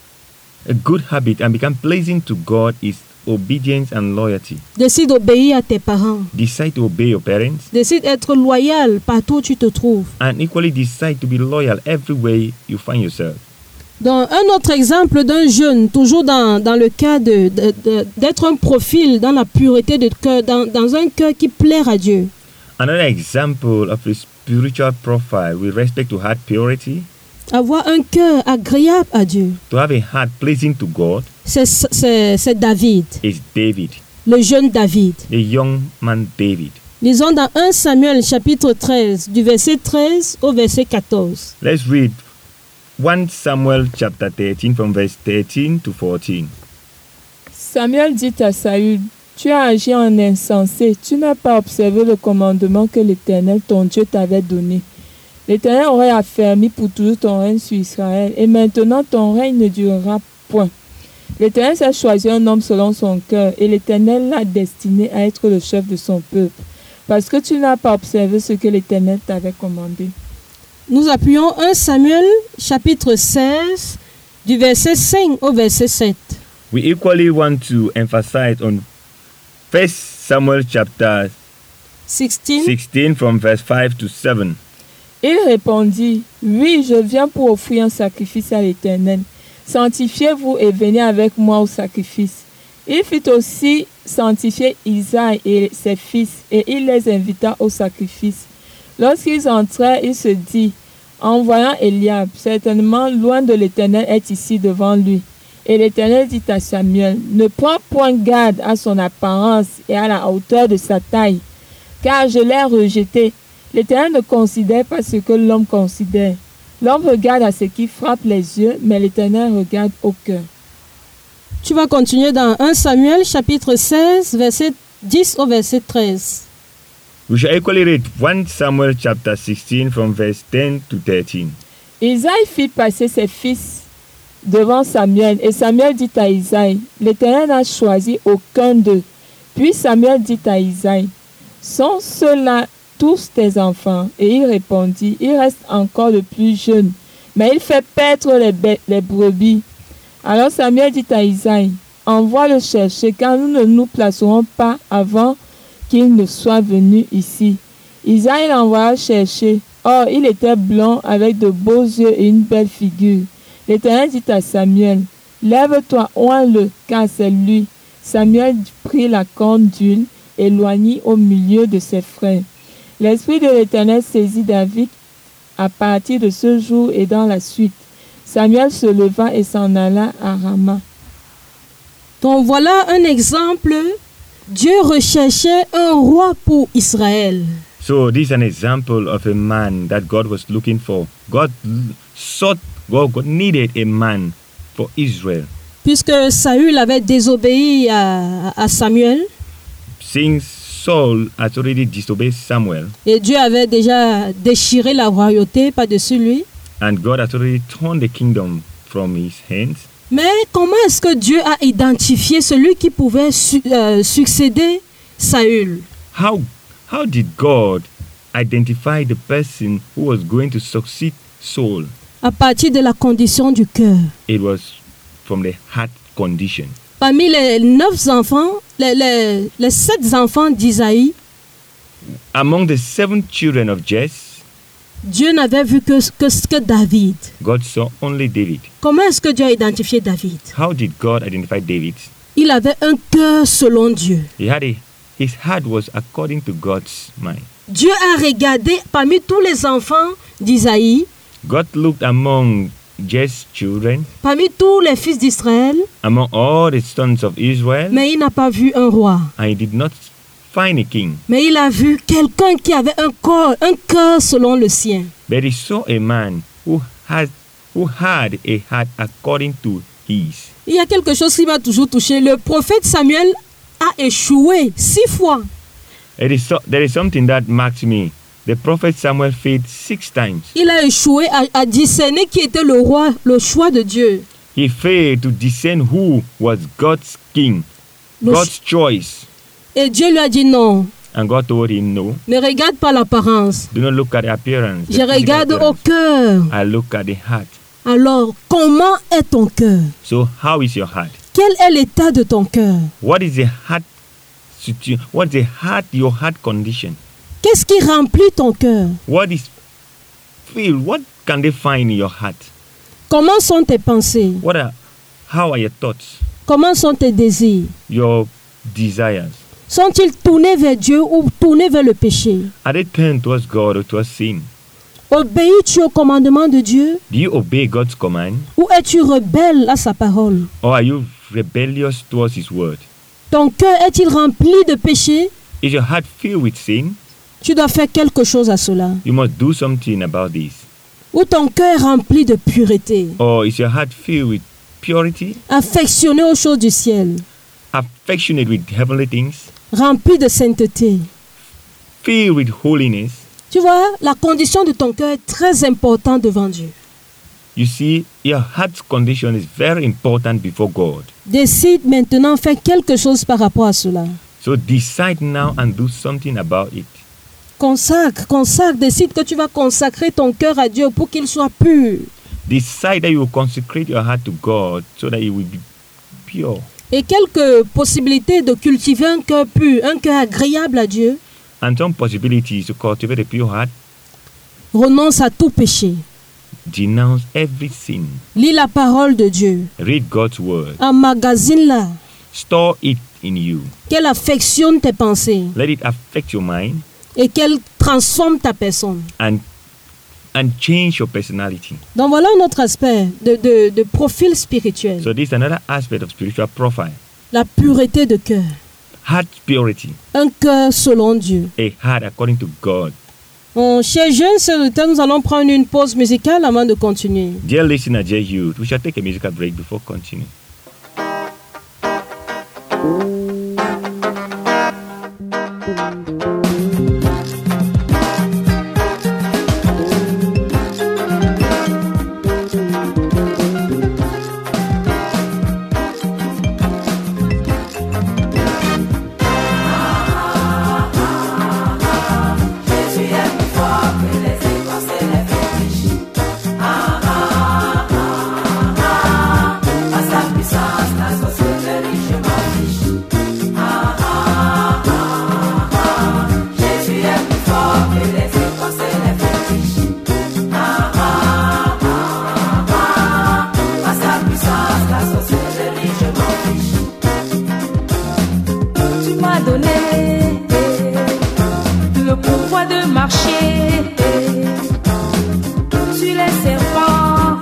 a good habit and become pleasing to God is obedience and loyalty. Décide d'obéir à tes parents. Decide to obey your parents Décide d'être loyal partout où tu te trouves. and equally decide to be loyal everywhere you find yourself. Dans un autre exemple d'un jeune, toujours dans, dans le cas de, de, de- d'être un profil dans la pureté de cœur, dans, dans un cœur qui plaire à Dieu. Another example of a spiritual profile with respect to heart purity, Avoir un cœur agréable à Dieu. to have a heart pleasing to God, C'est, c'est, c'est David, is David, le jeune David. the young man David. Lisons dans un Samuel chapitre treize, du verset treize au verset quatorze. Let's read First Samuel chapter thirteen from verse thirteen to fourteen. Samuel dit à Saül, tu as agi en insensé, tu n'as pas observé le commandement que l'Éternel, ton Dieu, t'avait donné. L'Éternel aurait affermi pour toujours ton règne sur Israël, et maintenant ton règne ne durera point. L'Éternel s'est choisi un homme selon son cœur, et l'Éternel l'a destiné à être le chef de son peuple, parce que tu n'as pas observé ce que l'Éternel t'avait commandé. Nous appuyons un Samuel chapitre seize, du verset cinq au verset sept. We equally want to emphasize on First Samuel chapter seize. sixteen from verse five to seven. Il répondit, oui, je viens pour offrir un sacrifice à l'Éternel. Sanctifiez-vous et venez avec moi au sacrifice. Il fit aussi sanctifier Isaïe et ses fils, et il les invita au sacrifice. Lorsqu'ils entrèrent, il se dit, en voyant Eliab, certainement loin de l'Éternel est ici devant lui. Et l'Éternel dit à Samuel, ne prends point garde à son apparence et à la hauteur de sa taille, car je l'ai rejeté. L'Éternel ne considère pas ce que l'homme considère. L'homme regarde à ce qui frappe les yeux, mais l'Éternel regarde au cœur. Tu vas continuer dans un Samuel chapitre seize, verset dix au verset treize. We shall equally read First Samuel chapter sixteen from verse ten to thirteen. Isaïe fit passer ses fils devant Samuel, et Samuel dit à Isaïe, l'Éternel n'a choisi aucun d'eux. Puis Samuel dit à Isaïe, sont ceux-là tous tes enfants? Et il répondit, il reste encore le plus jeune, mais il fait paître les, bê- les brebis. Alors Samuel dit à Isaïe, envoie le chercher, car nous ne nous placerons pas avant qu'il ne soit venu ici. Isaïe l'envoya chercher. Or, il était blond, avec de beaux yeux et une belle figure. L'Éternel dit à Samuel, lève-toi, oins-le, car c'est lui. Samuel prit la corne d'huile et l'oignit au milieu de ses frères. L'Esprit de l'Éternel saisit David à partir de ce jour et dans la suite. Samuel se leva et s'en alla à Rama. Donc voilà un exemple. Dieu recherchait un roi pour Israël. So this is an example of a man that God was looking for. God l- sought, God, God needed a man for Israel. Puisque Saül avait désobéi à, à Samuel Since Saul has already disobeyed Samuel, et Dieu avait déjà déchiré la royauté par-dessus lui. and God has already torn the kingdom from his hands, Mais comment est-ce que Dieu a identifié celui qui pouvait su- euh, succéder Saül? how how did God identify the person who was going to succeed Saul? À partir de la condition du cœur. It was from the heart condition. Parmi les neuf enfants, les, les, les sept enfants d'Isaïe, Among the seven children of Jesse, Dieu n'avait vu que, que, que David. God saw only David. Comment est-ce que Dieu a identifié David? How did God identify David? Il avait un cœur selon Dieu. He had a, his heart was according to God's mind. Dieu a regardé parmi tous les enfants d'Isaïe, God looked among Jesse's children, parmi tous les fils d'Israël, among all the sons of Israel, mais il n'a pas vu un roi. and he did not find a king. Mais il a vu quelqu'un qui avait un corps, un cœur selon le sien. But he saw a man who had who had a heart according to his. Il y a quelque chose qui m'a toujours touché. Le prophète Samuel a échoué six fois. It is so, there is something that marks me. The prophet Samuel failed six times. Il a échoué à, à discerner qui était le roi, le choix de Dieu. He failed to discern who was God's king. Le God's ch- choice. Et Dieu lui a dit non. And God told him, no, Ne regarde pas l'apparence. do not look at the appearance. the Je physical regarde au appearance. cœur. I look at the heart. Alors, comment est ton cœur? So how is your heart? Quel est l'état de ton cœur? What is the heart situ- What is the heart, your heart condition? Qu'est-ce qui remplit ton cœur? What is feel? What can they find in your heart? Comment sont tes pensées? What are, how are your thoughts? Comment sont tes désirs? Your desires? Sont-ils tournés vers Dieu ou tournés vers le péché? Are they turned towards God or towards sin? Obéis-tu au commandement de Dieu Do you obey God's command, ou es-tu rebelle à sa parole? or are you rebellious towards His word? Ton cœur est-il rempli de péché? Is your heart filled with sin? Tu dois faire quelque chose à cela. You must do something about this. Ou ton cœur est rempli de pureté, Or is your heart filled with purity, affectionné aux choses du ciel, affectionate with heavenly things, rempli de sainteté? filled with holiness? Tu vois, la condition de ton cœur est très importante devant Dieu. You see, your heart's condition is very important before God. Décide maintenant, fais quelque chose par rapport à cela. So decide now and do something about it. Consacre, consacre, décide que tu vas consacrer ton cœur à Dieu pour qu'il soit pur. Decide that you will consecrate your heart to God so that it will be pure. Et quelques possibilités de cultiver un cœur pur, un cœur agréable à Dieu. And some possibilities to cultivate a pure heart. Renonce à tout péché. Denounce every sin. Lis la parole de Dieu. Read God's word. Emmagasine-la. Store it in you. Qu'elle affectionne tes pensées Let it affect your mind et qu'elle transforme ta personne. and and change your personality. Donc voilà un autre aspect de, de, de profil spirituel. So this is another aspect of spiritual profile. La pureté de cœur. Heart purity. Un cœur selon Dieu. A heart according to God. Bon, chers jeunes, c'est le temps, nous allons prendre une pause musicale avant de continuer. Dear listener, dear youth, we shall take a musical break before continuing. Jésus est plus fort que les écorces et les fétiches. Ah ah ah ah ah. À sa puissance, la sorcellerie, je m'en fiche. Ah ah ah ah. Jésus est plus fort que les écorces et les fétiches. Ah ah ah ah. À sa puissance, la sorcellerie, je m'en fiche. Tu m'as donné le pouvoir de marcher sur les serpents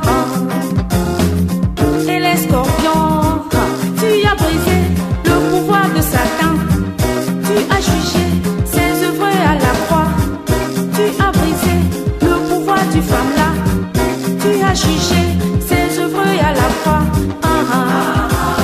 et les scorpions. Tu as brisé le pouvoir de Satan. Tu as jugé ses œuvres à la croix. Tu as brisé le pouvoir du femme-là. Tu as jugé ses œuvres à la croix. Ah, ah,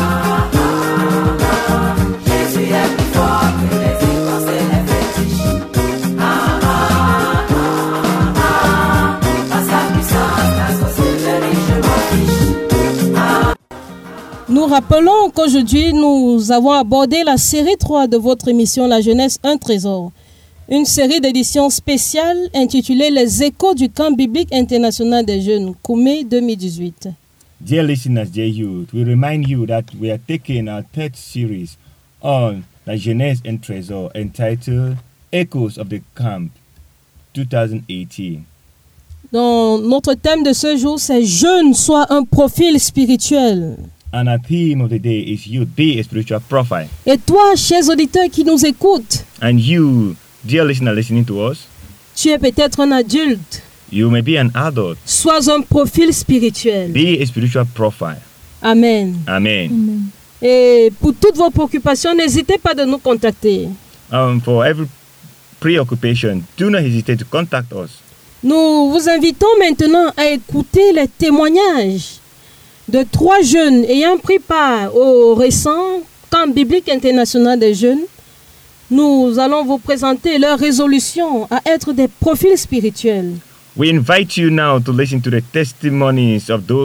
ah. Jésus est plus fort que les écorces et les fétiches. Ah ah ah ah. À sa puissance, la sorcellerie, je m'en fiche. Nous rappelons qu'aujourd'hui, nous avons abordé la série trois de votre émission La Jeunesse, un trésor. Une série d'éditions spéciales intitulée Les échos du camp biblique international des jeunes, Koumé deux mille dix-huit. Dear listeners, dear youth, we remind you that we are taking our third series on La Jeunesse un Trésor entitled Echoes of the Camp twenty eighteen. Donc, notre thème de ce jour, c'est « Jeune, soit un profil spirituel And our theme of the day is Youth, Be a Spiritual Profile. ». Et toi, chers auditeurs qui nous écoutent, And you, dear listener listening to us, tu es peut-être un adulte. you may be an adult. Sois un profil spirituel. Be a spiritual profile. Amen. Amen. Et pour toutes vos préoccupations, n'hésitez pas de nous contacter. Um, for every preoccupation, do not hesitate to contact us. Nous vous invitons maintenant à écouter les témoignages de trois jeunes ayant pris part au récent camp biblique international des jeunes. Nous allons vous présenter leur résolution à être des profils spirituels. We invite you now to listen to the testimonies of those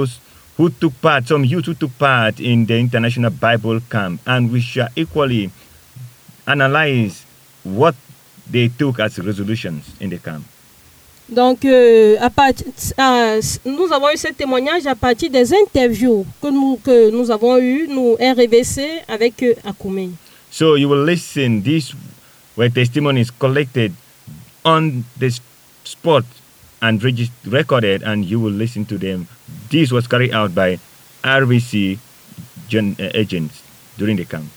who took part, some youth who took part in the International Bible Camp, and we shall equally analyze what they took as resolutions in the camp. Donc, euh, à part, à, nous avons eu ce témoignage à partir des interviews que nous, que nous avons eues, nous, R V C, avec euh, Akume. So you will listen, these were testimonies collected on the spot and regist- recorded, and you will listen to them. This was carried out by R V C gen- uh, agents during the camp.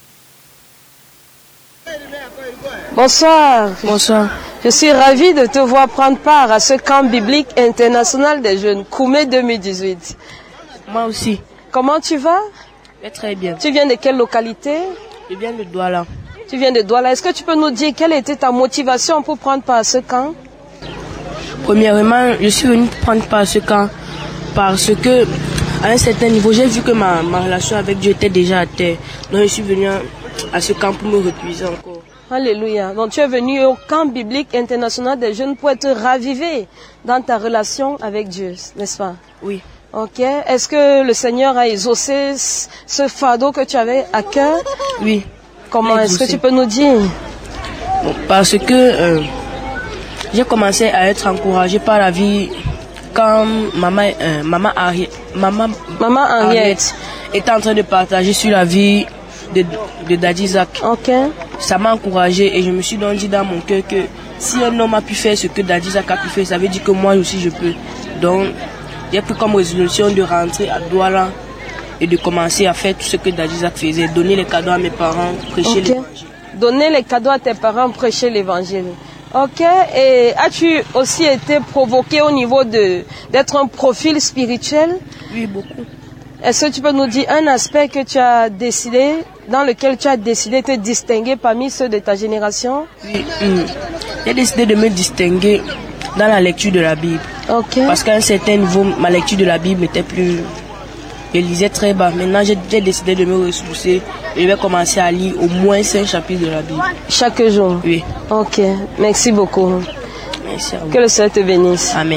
Bonsoir. Bonsoir. Je suis ravie de te voir prendre part à ce camp biblique international des jeunes, Koumé deux mille dix-huit. Moi aussi. Comment tu vas? Très bien. Tu viens de quelle localité? Je viens de Douala. Tu viens de Douala. Est-ce que tu peux nous dire quelle était ta motivation pour prendre part à ce camp? Premièrement, je suis venu prendre part à ce camp parce que, à un certain niveau, j'ai vu que ma, ma relation avec Dieu était déjà à terre. Donc, je suis venu à, à ce camp pour me repuiser encore. Alléluia. Donc tu es venu au camp biblique international des jeunes pour être ravivé dans ta relation avec Dieu, n'est-ce pas? Oui. Ok. Est-ce que le Seigneur a exaucé ce fardeau que tu avais à cœur? Oui. Comment est-ce que tu peux nous dire? Bon, parce que euh, j'ai commencé à être encouragé par la vie quand maman, euh, maman, Harriet, maman, maman Henriette était en train de partager sur la vie de, de Daddy Isaac. Ok. Ça m'a encouragé et je me suis donc dit dans mon cœur que si un homme a pu faire ce que Daddy Isaac a pu faire, ça veut dire que moi aussi je peux. Donc j'ai pris comme résolution de rentrer à Douala et de commencer à faire tout ce que Daddy Isaac faisait, donner les cadeaux à mes parents, prêcher okay. l'évangile. Donner les cadeaux à tes parents, prêcher l'évangile. Ok. Et as-tu aussi été provoqué au niveau de d'être un profil spirituel? Oui, beaucoup. Est-ce que tu peux nous dire un aspect que tu as décidé, dans lequel tu as décidé de te distinguer parmi ceux de ta génération? Oui, hum. J'ai décidé de me distinguer dans la lecture de la Bible. Ok. Parce qu'à un certain niveau, ma lecture de la Bible n'était plus... Je lisais très bas. Maintenant, j'ai, j'ai décidé de me ressourcer et je vais commencer à lire au moins cinq chapitres de la Bible. Chaque jour? Oui. Ok. Merci beaucoup. Merci à vous. Que le Seigneur te bénisse. Amen.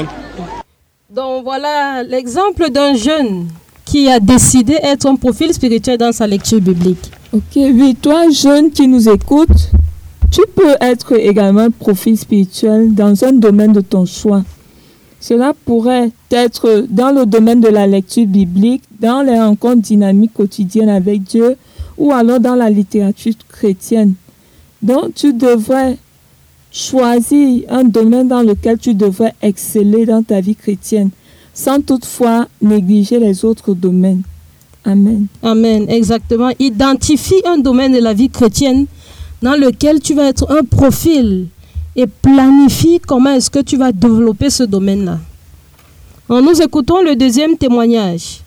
Donc voilà l'exemple d'un jeune qui a décidé d'être un profil spirituel dans sa lecture biblique. Ok, oui, toi jeune qui nous écoutes, tu peux être également un profil spirituel dans un domaine de ton choix. Cela pourrait être dans le domaine de la lecture biblique, dans les rencontres dynamiques quotidiennes avec Dieu ou alors dans la littérature chrétienne. Donc tu devrais choisir un domaine dans lequel tu devrais exceller dans ta vie chrétienne, sans toutefois négliger les autres domaines. Amen. Amen, exactement. Identifie un domaine de la vie chrétienne dans lequel tu vas être un profil et planifie comment est-ce que tu vas développer ce domaine-là. Alors, nous écoutons le deuxième témoignage.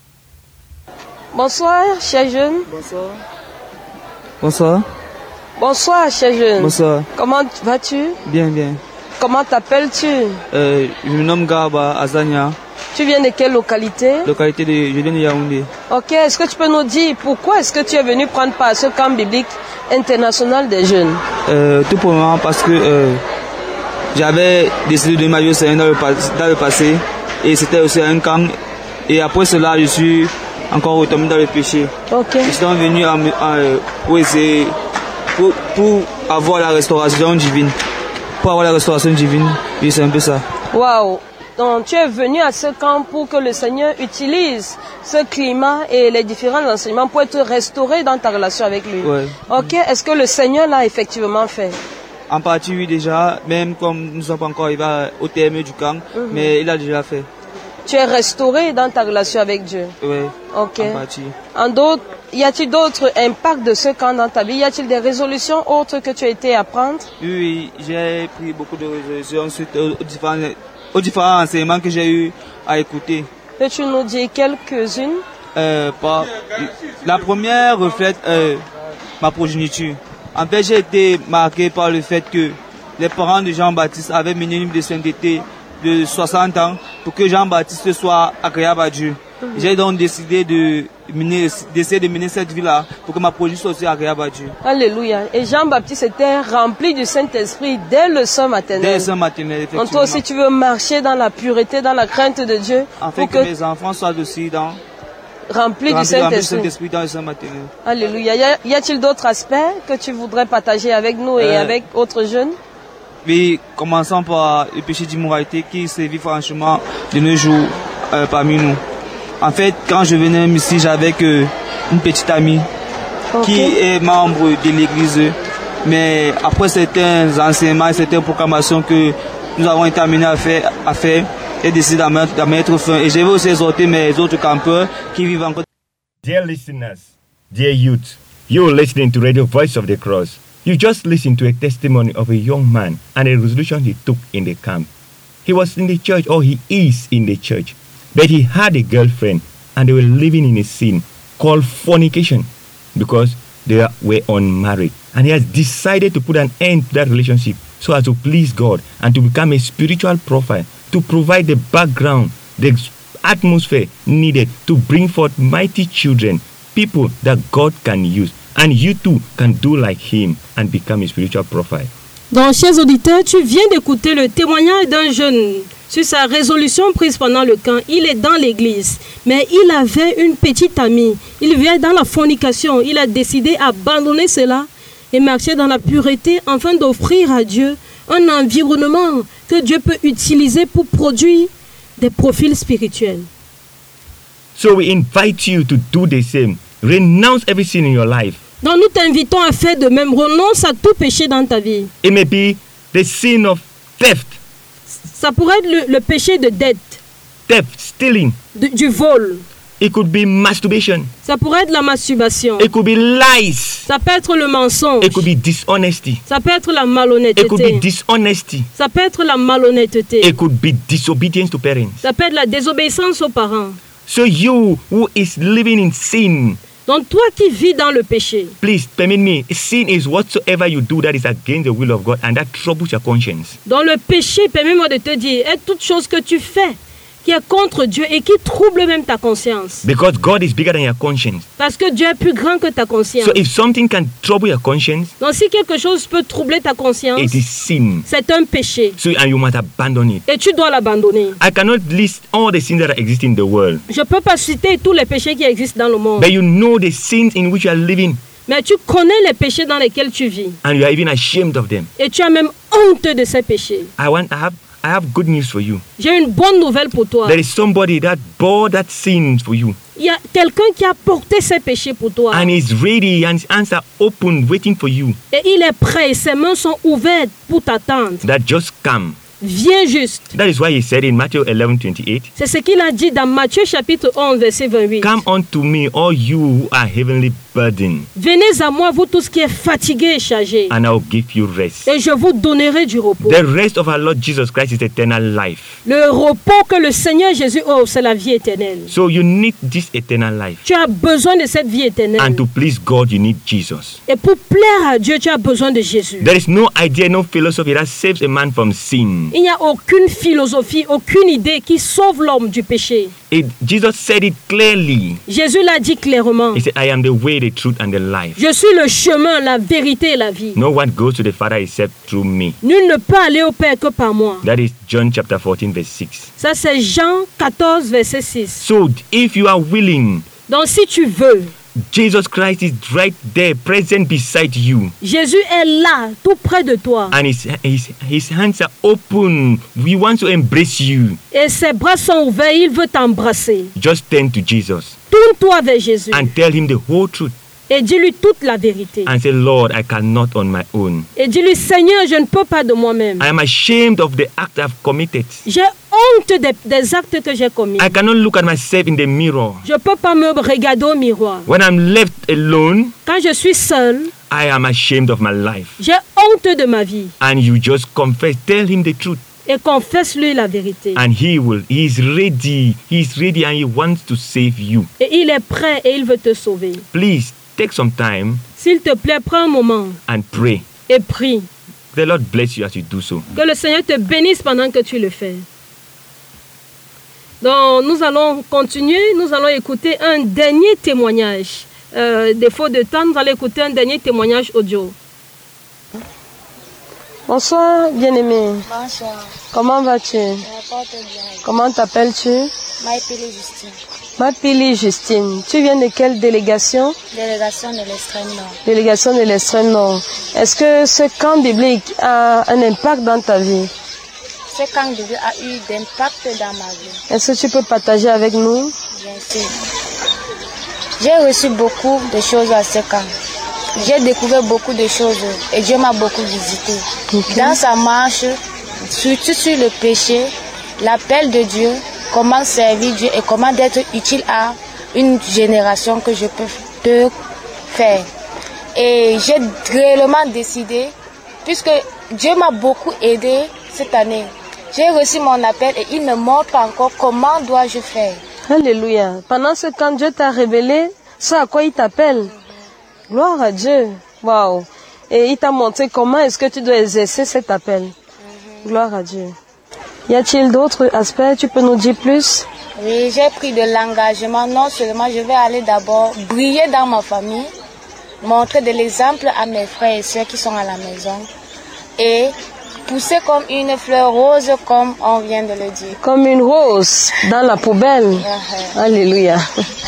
Bonsoir, cher jeune. Bonsoir. Bonsoir. Bonsoir, cher jeune. Bonsoir. Comment vas-tu? Bien, bien. Comment t'appelles-tu? Euh, je me nomme Garba Azania. Tu viens de quelle localité? Localité de je viens de Yaoundé. Ok, est-ce que tu peux nous dire pourquoi est-ce que tu es venu prendre part à ce camp biblique international des jeunes? Euh, tout pour moi parce que euh, j'avais décidé de m'aller au Seigneur dans le, dans le passé et c'était aussi un camp. Et après cela, je suis encore retombé dans le péché. Ok. Je suis venu en, en, pour essayer, pour, pour avoir la restauration divine. Pour avoir la restauration divine, oui, c'est un peu ça. Waouh! Donc tu es venu à ce camp pour que le Seigneur utilise ce climat et les différents enseignements pour être restauré dans ta relation avec lui. Ouais. Ok, est-ce que le Seigneur l'a effectivement fait? En partie, oui, déjà, même comme nous ne sommes pas encore arrivés au terme du camp, mm-hmm. mais il a déjà fait. Tu es restauré dans ta relation avec Dieu? Oui, ok. En partie. En d'autres, y a-t-il d'autres impacts de ce camp dans ta vie? Y a-t-il des résolutions autres que tu as été à prendre? Oui, j'ai pris beaucoup de résolutions suite aux différents, aux différents enseignements que j'ai eu à écouter. Peux-tu nous dire quelques-unes? euh, par, La première reflète euh, ma progéniture. En fait, j'ai été marqué par le fait que les parents de Jean-Baptiste avaient mené une de sainteté de soixante ans pour que Jean-Baptiste soit agréable à Dieu. J'ai donc décidé de mener, d'essayer de mener cette vie-là pour que ma produit soit aussi agréable à Dieu. Alléluia. Et Jean-Baptiste était rempli du Saint-Esprit dès le sein maternel. Dès le sein maternel, effectivement. Donc toi aussi, tu veux marcher dans la pureté, dans la crainte de Dieu. En fait, que, que mes enfants soient aussi dans... Remplis du Saint-Esprit dans le sein maternel. Alléluia. Y, a, y a-t-il d'autres aspects que tu voudrais partager avec nous et euh, avec autres jeunes? Oui, commençons par le péché d'immoralité qui sévit franchement de nos jours euh, parmi nous. En fait, quand je venais ici, j'avais que une petite amie okay. qui est membre de l'église. Mais après certains enseignements, certaines proclamations que nous avons été amenés à faire, à faire et décidé d'en mettre, d'en mettre fin. Et je vais aussi exhorter mes autres campeurs qui vivent encore. Dear listeners, dear youth, you're listening to Radio Voice of the Cross. You just listened to a testimony of a young man and a resolution he took in the camp. He was in the church, or he is in the church, but he had a girlfriend and they were living in a sin called fornication because they were unmarried. And he has decided to put an end to that relationship so as to please God and to become a spiritual prophet, to provide the background, the atmosphere needed to bring forth mighty children, people that God can use. And you too can do like him and become a spiritual prophet. Donc, chers auditeurs, tu viens d'écouter le témoignage d'un jeune sur sa résolution prise pendant le camp. Il est dans l'église, mais il avait une petite amie. Il vient dans la fornication. Il a décidé d'abandonner cela et marcher dans la pureté afin d'offrir à Dieu un environnement que Dieu peut utiliser pour produire des profils spirituels. So we invite you to do the same. Renounce everything in your life. Donc nous t'invitons à faire de même. Renonce à tout péché dans ta vie. It may be the sin of theft. Ça pourrait être le, le péché de dette. Theft, stealing. De, du vol. It could be masturbation. Ça pourrait être la masturbation. It could be lies. Ça peut être le mensonge. It could be dishonesty. Ça peut être la malhonnêteté. It could be dishonesty. Ça peut être la malhonnêteté. It could be disobedience to parents. Ça peut être la désobéissance aux parents. So you who is living in sin, donc toi qui vis dans le péché, please permit me. Sin is whatsoever you do that is against the will of God and that troubles your conscience. Dans le péché, permets-moi de te dire, est toute chose que tu fais qui est contre Dieu et qui trouble même ta conscience. Because God is bigger than your conscience. Parce que Dieu est plus grand que ta conscience. So if something can trouble your conscience, donc si quelque chose peut troubler ta conscience, it is sin. C'est un péché. So and you must abandon it. Et tu dois l'abandonner. I cannot list all the sins that exist in the world. Je peux pas citer tous les péchés qui existent dans le monde. But you know the sins in which you are living. Mais tu connais les péchés dans lesquels tu vis. And you are even ashamed of them. Et tu as même honte de ces péchés. I want I have I have good news for you. J'ai une bonne nouvelle pour toi. There is somebody that bore that sin for you. Il y a quelqu'un qui a porté ces péchés pour toi. And is ready and his hands are open waiting for you. Et il est prêt et ses mains sont ouvertes pour t'attendre. That just come. Viens juste. That is why he said in Matthew eleven twenty-eight. C'est ce qu'il a dit dans Matthieu chapitre onze verset vingt-huit. Come unto me, all you who are heavenly burdened. Venez à moi, vous tous qui êtes fatigués et chargés. And I will give you rest. Et je vous donnerai du repos. The rest of our Lord Jesus Christ is eternal life. Le repos que le Seigneur Jésus offre, c'est la vie éternelle. So you need this eternal life. Tu as besoin de cette vie éternelle. And to please God, you need Jesus. Et pour plaire à Dieu, tu as besoin de Jésus. There is no idea, no philosophy that saves a man from sin. Il n'y a aucune philosophie, aucune idée qui sauve l'homme du péché. It, Jesus said it clearly. Jésus l'a dit clairement. He said, I am the way, the truth, and the life. Je suis le chemin, la vérité et la vie. No one goes to the Father except through me. Nul ne peut aller au Père que par moi. That is John chapter fourteen, verse six. Ça c'est Jean quatorze, verset six. So, if you are willing, donc si tu veux, Jesus Christ is right there, present beside you. Jésus est là, tout près de toi. And his, his, his hands are open. We want to embrace you. Et ses bras sont ouverts, il veut t'embrasser. Just turn to Jesus. Tourne-toi vers Jésus. And tell him the whole truth. Et dis-lui toute la vérité. And say, Lord, I cannot on my own. Et dis-lui, Seigneur, je ne peux pas de moi-même. I am ashamed of the act I've committed. J'ai honte des, des actes que j'ai commis. I cannot look at myself in the mirror. Je ne peux pas me regarder au miroir. When I'm left alone, quand je suis seul, I am ashamed of my life. J'ai honte de ma vie. And you just confess, tell him the truth. Et confesse-lui la vérité. And he will, he is ready, he is ready and he wants to save you. Et il est prêt et il veut te sauver. Please take some time. S'il te plaît, prends un moment. And pray. Et prie. The Lord bless you as you do so. Que le Seigneur te bénisse pendant que tu le fais. Donc, nous allons continuer. Nous allons écouter un dernier témoignage. Euh, défaut de temps, nous allons écouter un dernier témoignage audio. Bonsoir, bien-aimé. Bonsoir. Comment vas-tu? Je me porte bien. Comment t'appelles-tu? Maïpili Justine. Mapili Justine. Tu viens de quelle délégation? Délégation de l'extrême nord. Délégation de l'extrême nord. Est-ce que ce camp biblique a un impact dans ta vie? Ce camp biblique a eu d'impact dans ma vie. Est-ce que tu peux partager avec nous? Bien sûr. J'ai reçu beaucoup de choses à ce camp. J'ai découvert beaucoup de choses et Dieu m'a beaucoup visité. Okay. Dans sa marche, surtout sur le péché, l'appel de Dieu, comment servir Dieu et comment être utile à une génération que je peux, peux faire. Et j'ai réellement décidé, puisque Dieu m'a beaucoup aidé cette année, j'ai reçu mon appel et il me montre encore comment dois-je faire. Alléluia. Pendant ce temps, Dieu t'a révélé ce à quoi il t'appelle. Gloire à Dieu. Waouh. Et il t'a montré comment est-ce que tu dois exercer cet appel. Mm-hmm. Gloire à Dieu. Y a-t-il d'autres aspects? Tu peux nous dire plus? Oui, j'ai pris de l'engagement. Non seulement je vais aller d'abord briller dans ma famille, montrer de l'exemple à mes frères et sœurs qui sont à la maison et pousser comme une fleur rose comme on vient de le dire. Comme une rose dans la poubelle. Uh-huh. Alléluia.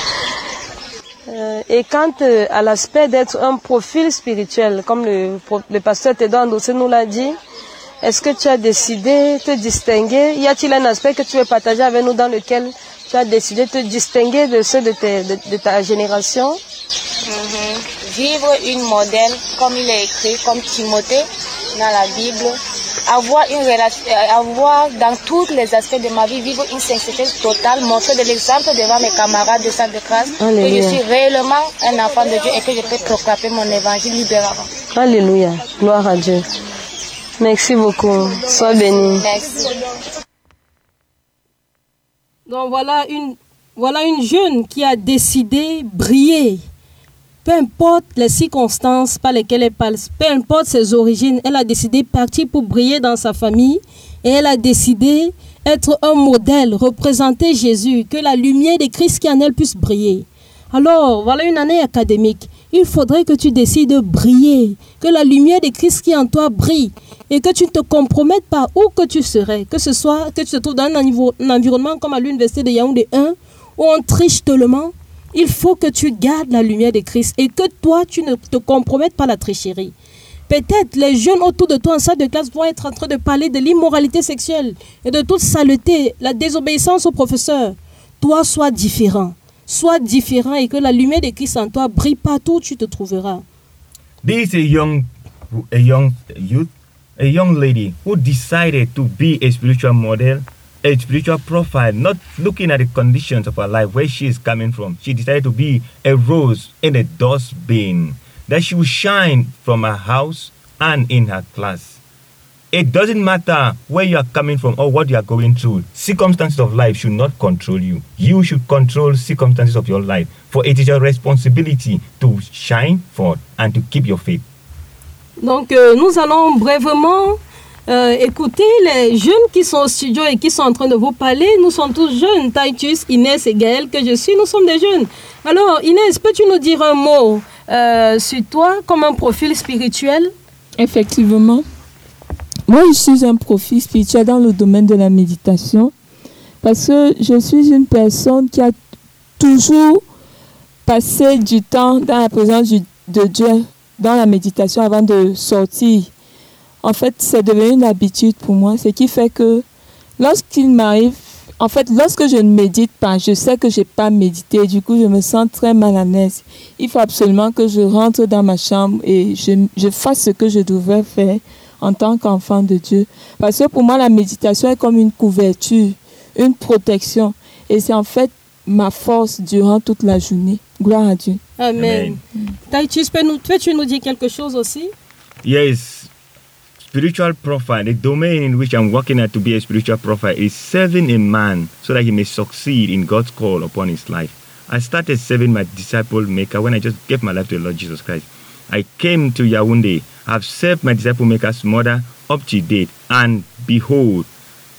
Euh, et quant euh, à l'aspect d'être un profil spirituel, comme le, le pasteur Théodore Ndossé nous l'a dit, est-ce que tu as décidé de te distinguer? Y a-t-il un aspect que tu veux partager avec nous dans lequel tu as décidé de te distinguer de ceux de, tes, de, de ta génération? Mm-hmm. Vivre une modèle, comme il est écrit, comme Timothée dans la Bible. Avoir une relation, avoir dans tous les aspects de ma vie, vivre une sincérité totale, montrer de l'exemple devant mes camarades de salle de classe, que je suis réellement un enfant de Dieu et que je peux proclamer mon évangile libéralement. Alléluia, gloire à Dieu. Merci beaucoup, sois béni. Merci. Donc voilà une, voilà une jeune qui a décidé de briller. Peu importe les circonstances par lesquelles elle passe, peu importe ses origines, elle a décidé de partir pour briller dans sa famille et elle a décidé d'être un modèle, représenter Jésus, que la lumière de Christ qui en elle puisse briller. Alors, voilà une année académique. Il faudrait que tu décides de briller, que la lumière de Christ qui en toi brille et que tu ne te compromettes pas où que tu serais, que ce soit que tu te trouves dans un, niveau, un environnement comme à l'université de Yaoundé un où on triche tellement. Il faut que tu gardes la lumière de Christ et que toi, tu ne te compromettes pas à la tricherie. Peut-être les jeunes autour de toi en salle de classe vont être en train de parler de l'immoralité sexuelle et de toute saleté, la désobéissance au professeur. Toi, sois différent. Sois différent et que la lumière de Christ en toi brille partout où tu te trouveras. This is a young, a young youth, a young lady who decided to be a spiritual model, a spiritual profile, not looking at the conditions of her life, where she is coming from. She decided to be a rose in a dustbin, that she will shine from her house and in her class. It doesn't matter where you are coming from or what you are going through. Circumstances of life should not control you. You should control circumstances of your life, for it is your responsibility to shine forth and to keep your faith. Donc, euh, nous allons brièvement Euh, écoutez les jeunes qui sont au studio et qui sont en train de vous parler. Nous sommes tous jeunes, Titus, Inès et Gaël que je suis, nous sommes des jeunes. Alors Inès, peux-tu nous dire un mot euh, sur toi comme un profil spirituel? Effectivement. Moi, je suis un profil spirituel dans le domaine de la méditation parce que je suis une personne qui a toujours passé du temps dans la présence de Dieu, dans la méditation avant de sortir. En fait, c'est devenu une habitude pour moi, ce qui fait que lorsqu'il m'arrive, en fait, lorsque je ne médite pas, je sais que je n'ai pas médité, du coup, je me sens très mal à l'aise. Il faut absolument que je rentre dans ma chambre et je, je fasse ce que je devrais faire en tant qu'enfant de Dieu. Parce que pour moi, la méditation est comme une couverture, une protection. Et c'est en fait ma force durant toute la journée. Gloire à Dieu. Amen. Amen. Titus, peux-tu nous dire quelque chose aussi? Yes. Spiritual profile, the domain in which I'm working at to be a spiritual profile is serving a man so that he may succeed in God's call upon his life. I started serving my disciple maker when I just gave my life to the Lord Jesus Christ. I came to Yaoundé. I've served my disciple maker's mother up to date. And behold,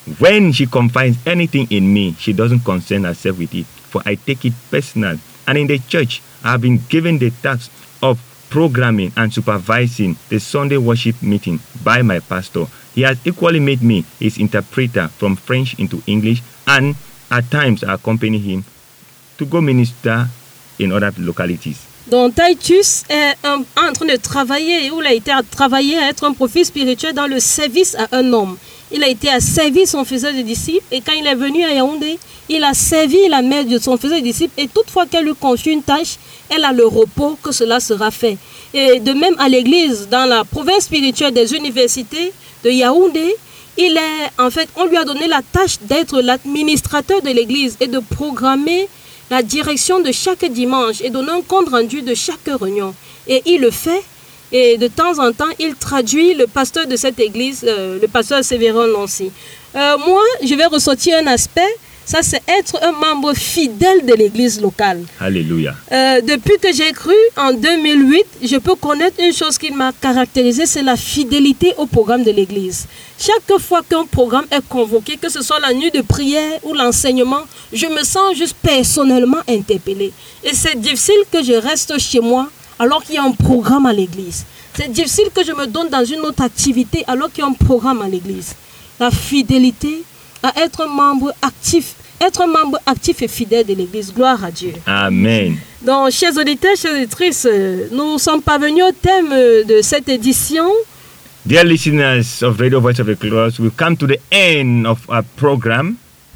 When she confides anything in me, she doesn't concern herself with it, for I take it personal. And in the church, I have been given the task of programming and supervising the Sunday worship meeting by my pastor. He has equally made me his interpreter from French into English, and at times I accompany him to go minister in other localities. Donc Titus est um, en train de travailler, où il a été à travailler à être un profil spirituel dans le service à un homme. Il a été à servir son faiseur de disciples, et quand il est venu à Yaoundé, il a servi la mère de son faiseur de disciples, et toutefois qu'elle lui confie une tâche, elle a le repos que cela sera fait. Et de même à l'église, dans la province spirituelle des universités de Yaoundé, il est, en fait, on lui a donné la tâche d'être l'administrateur de l'église et de programmer la direction de chaque dimanche et donner un compte rendu de chaque réunion. Et il le fait. Et de temps en temps, il traduit le pasteur de cette église, euh, le pasteur Sévérin Nancy. Euh, moi, je vais ressortir un aspect, ça c'est être un membre fidèle de l'église locale. Alléluia. Euh, depuis que j'ai cru en deux mille huit, je peux connaître une chose qui m'a caractérisé, c'est la fidélité au programme de l'église. Chaque fois qu'un programme est convoqué, que ce soit la nuit de prière ou l'enseignement, je me sens juste personnellement interpellée. Et c'est difficile que je reste chez moi alors qu'il y a un programme à l'église. C'est difficile que je me donne dans une autre activité alors qu'il y a un programme à l'église. La fidélité à être un membre actif, être un membre actif et fidèle de l'église. Gloire à Dieu. Amen. Donc, chers auditeurs, chères auditrices, nous sommes parvenus au thème de cette édition. Dear listeners of Radio Voice of the Cross, we've come to the end of our program.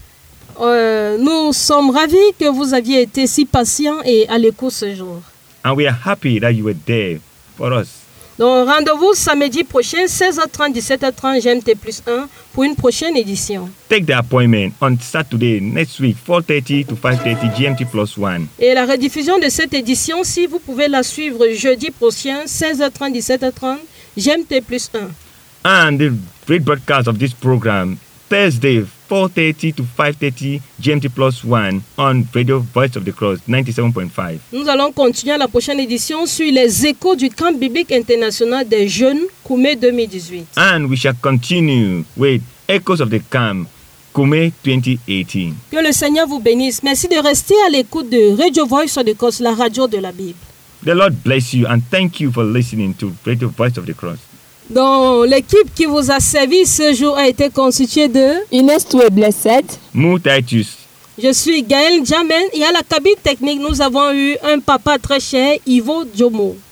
Euh, nous sommes ravis que vous aviez été si patients et à l'écoute ce jour. And we are happy that you were there for us. Donc, rendez-vous samedi prochain, seize heures trente, dix-sept heures trente, G M T plus un, pour une prochaine édition. Take the appointment on Saturday next week, four thirty to five thirty, G M T plus one. Et la rediffusion de cette édition, si vous pouvez la suivre jeudi prochain, seize heures trente, dix-sept heures trente, G M T plus un. And the great broadcast of this program, Thursday, four thirty to five thirty, G M T plus one on Radio Voice of the Cross, ninety-seven point five. Nous allons continuer la prochaine édition sur les échos du camp biblique international des jeunes, Koumé deux mille dix-huit. And we shall continue with Echoes of the Camp, Koumé twenty eighteen. Que le Seigneur vous bénisse. Merci de rester à l'écoute de Radio Voice of the Cross, la radio de la Bible. The Lord bless you and thank you for listening to Radio Voice of the Cross. Donc, l'équipe qui vous a servi ce jour a été constituée de Inès Toué Blessed, Mou Titus. Je suis Gaël Jamen et à la cabine technique, nous avons eu un papa très cher, Ivo Djomo.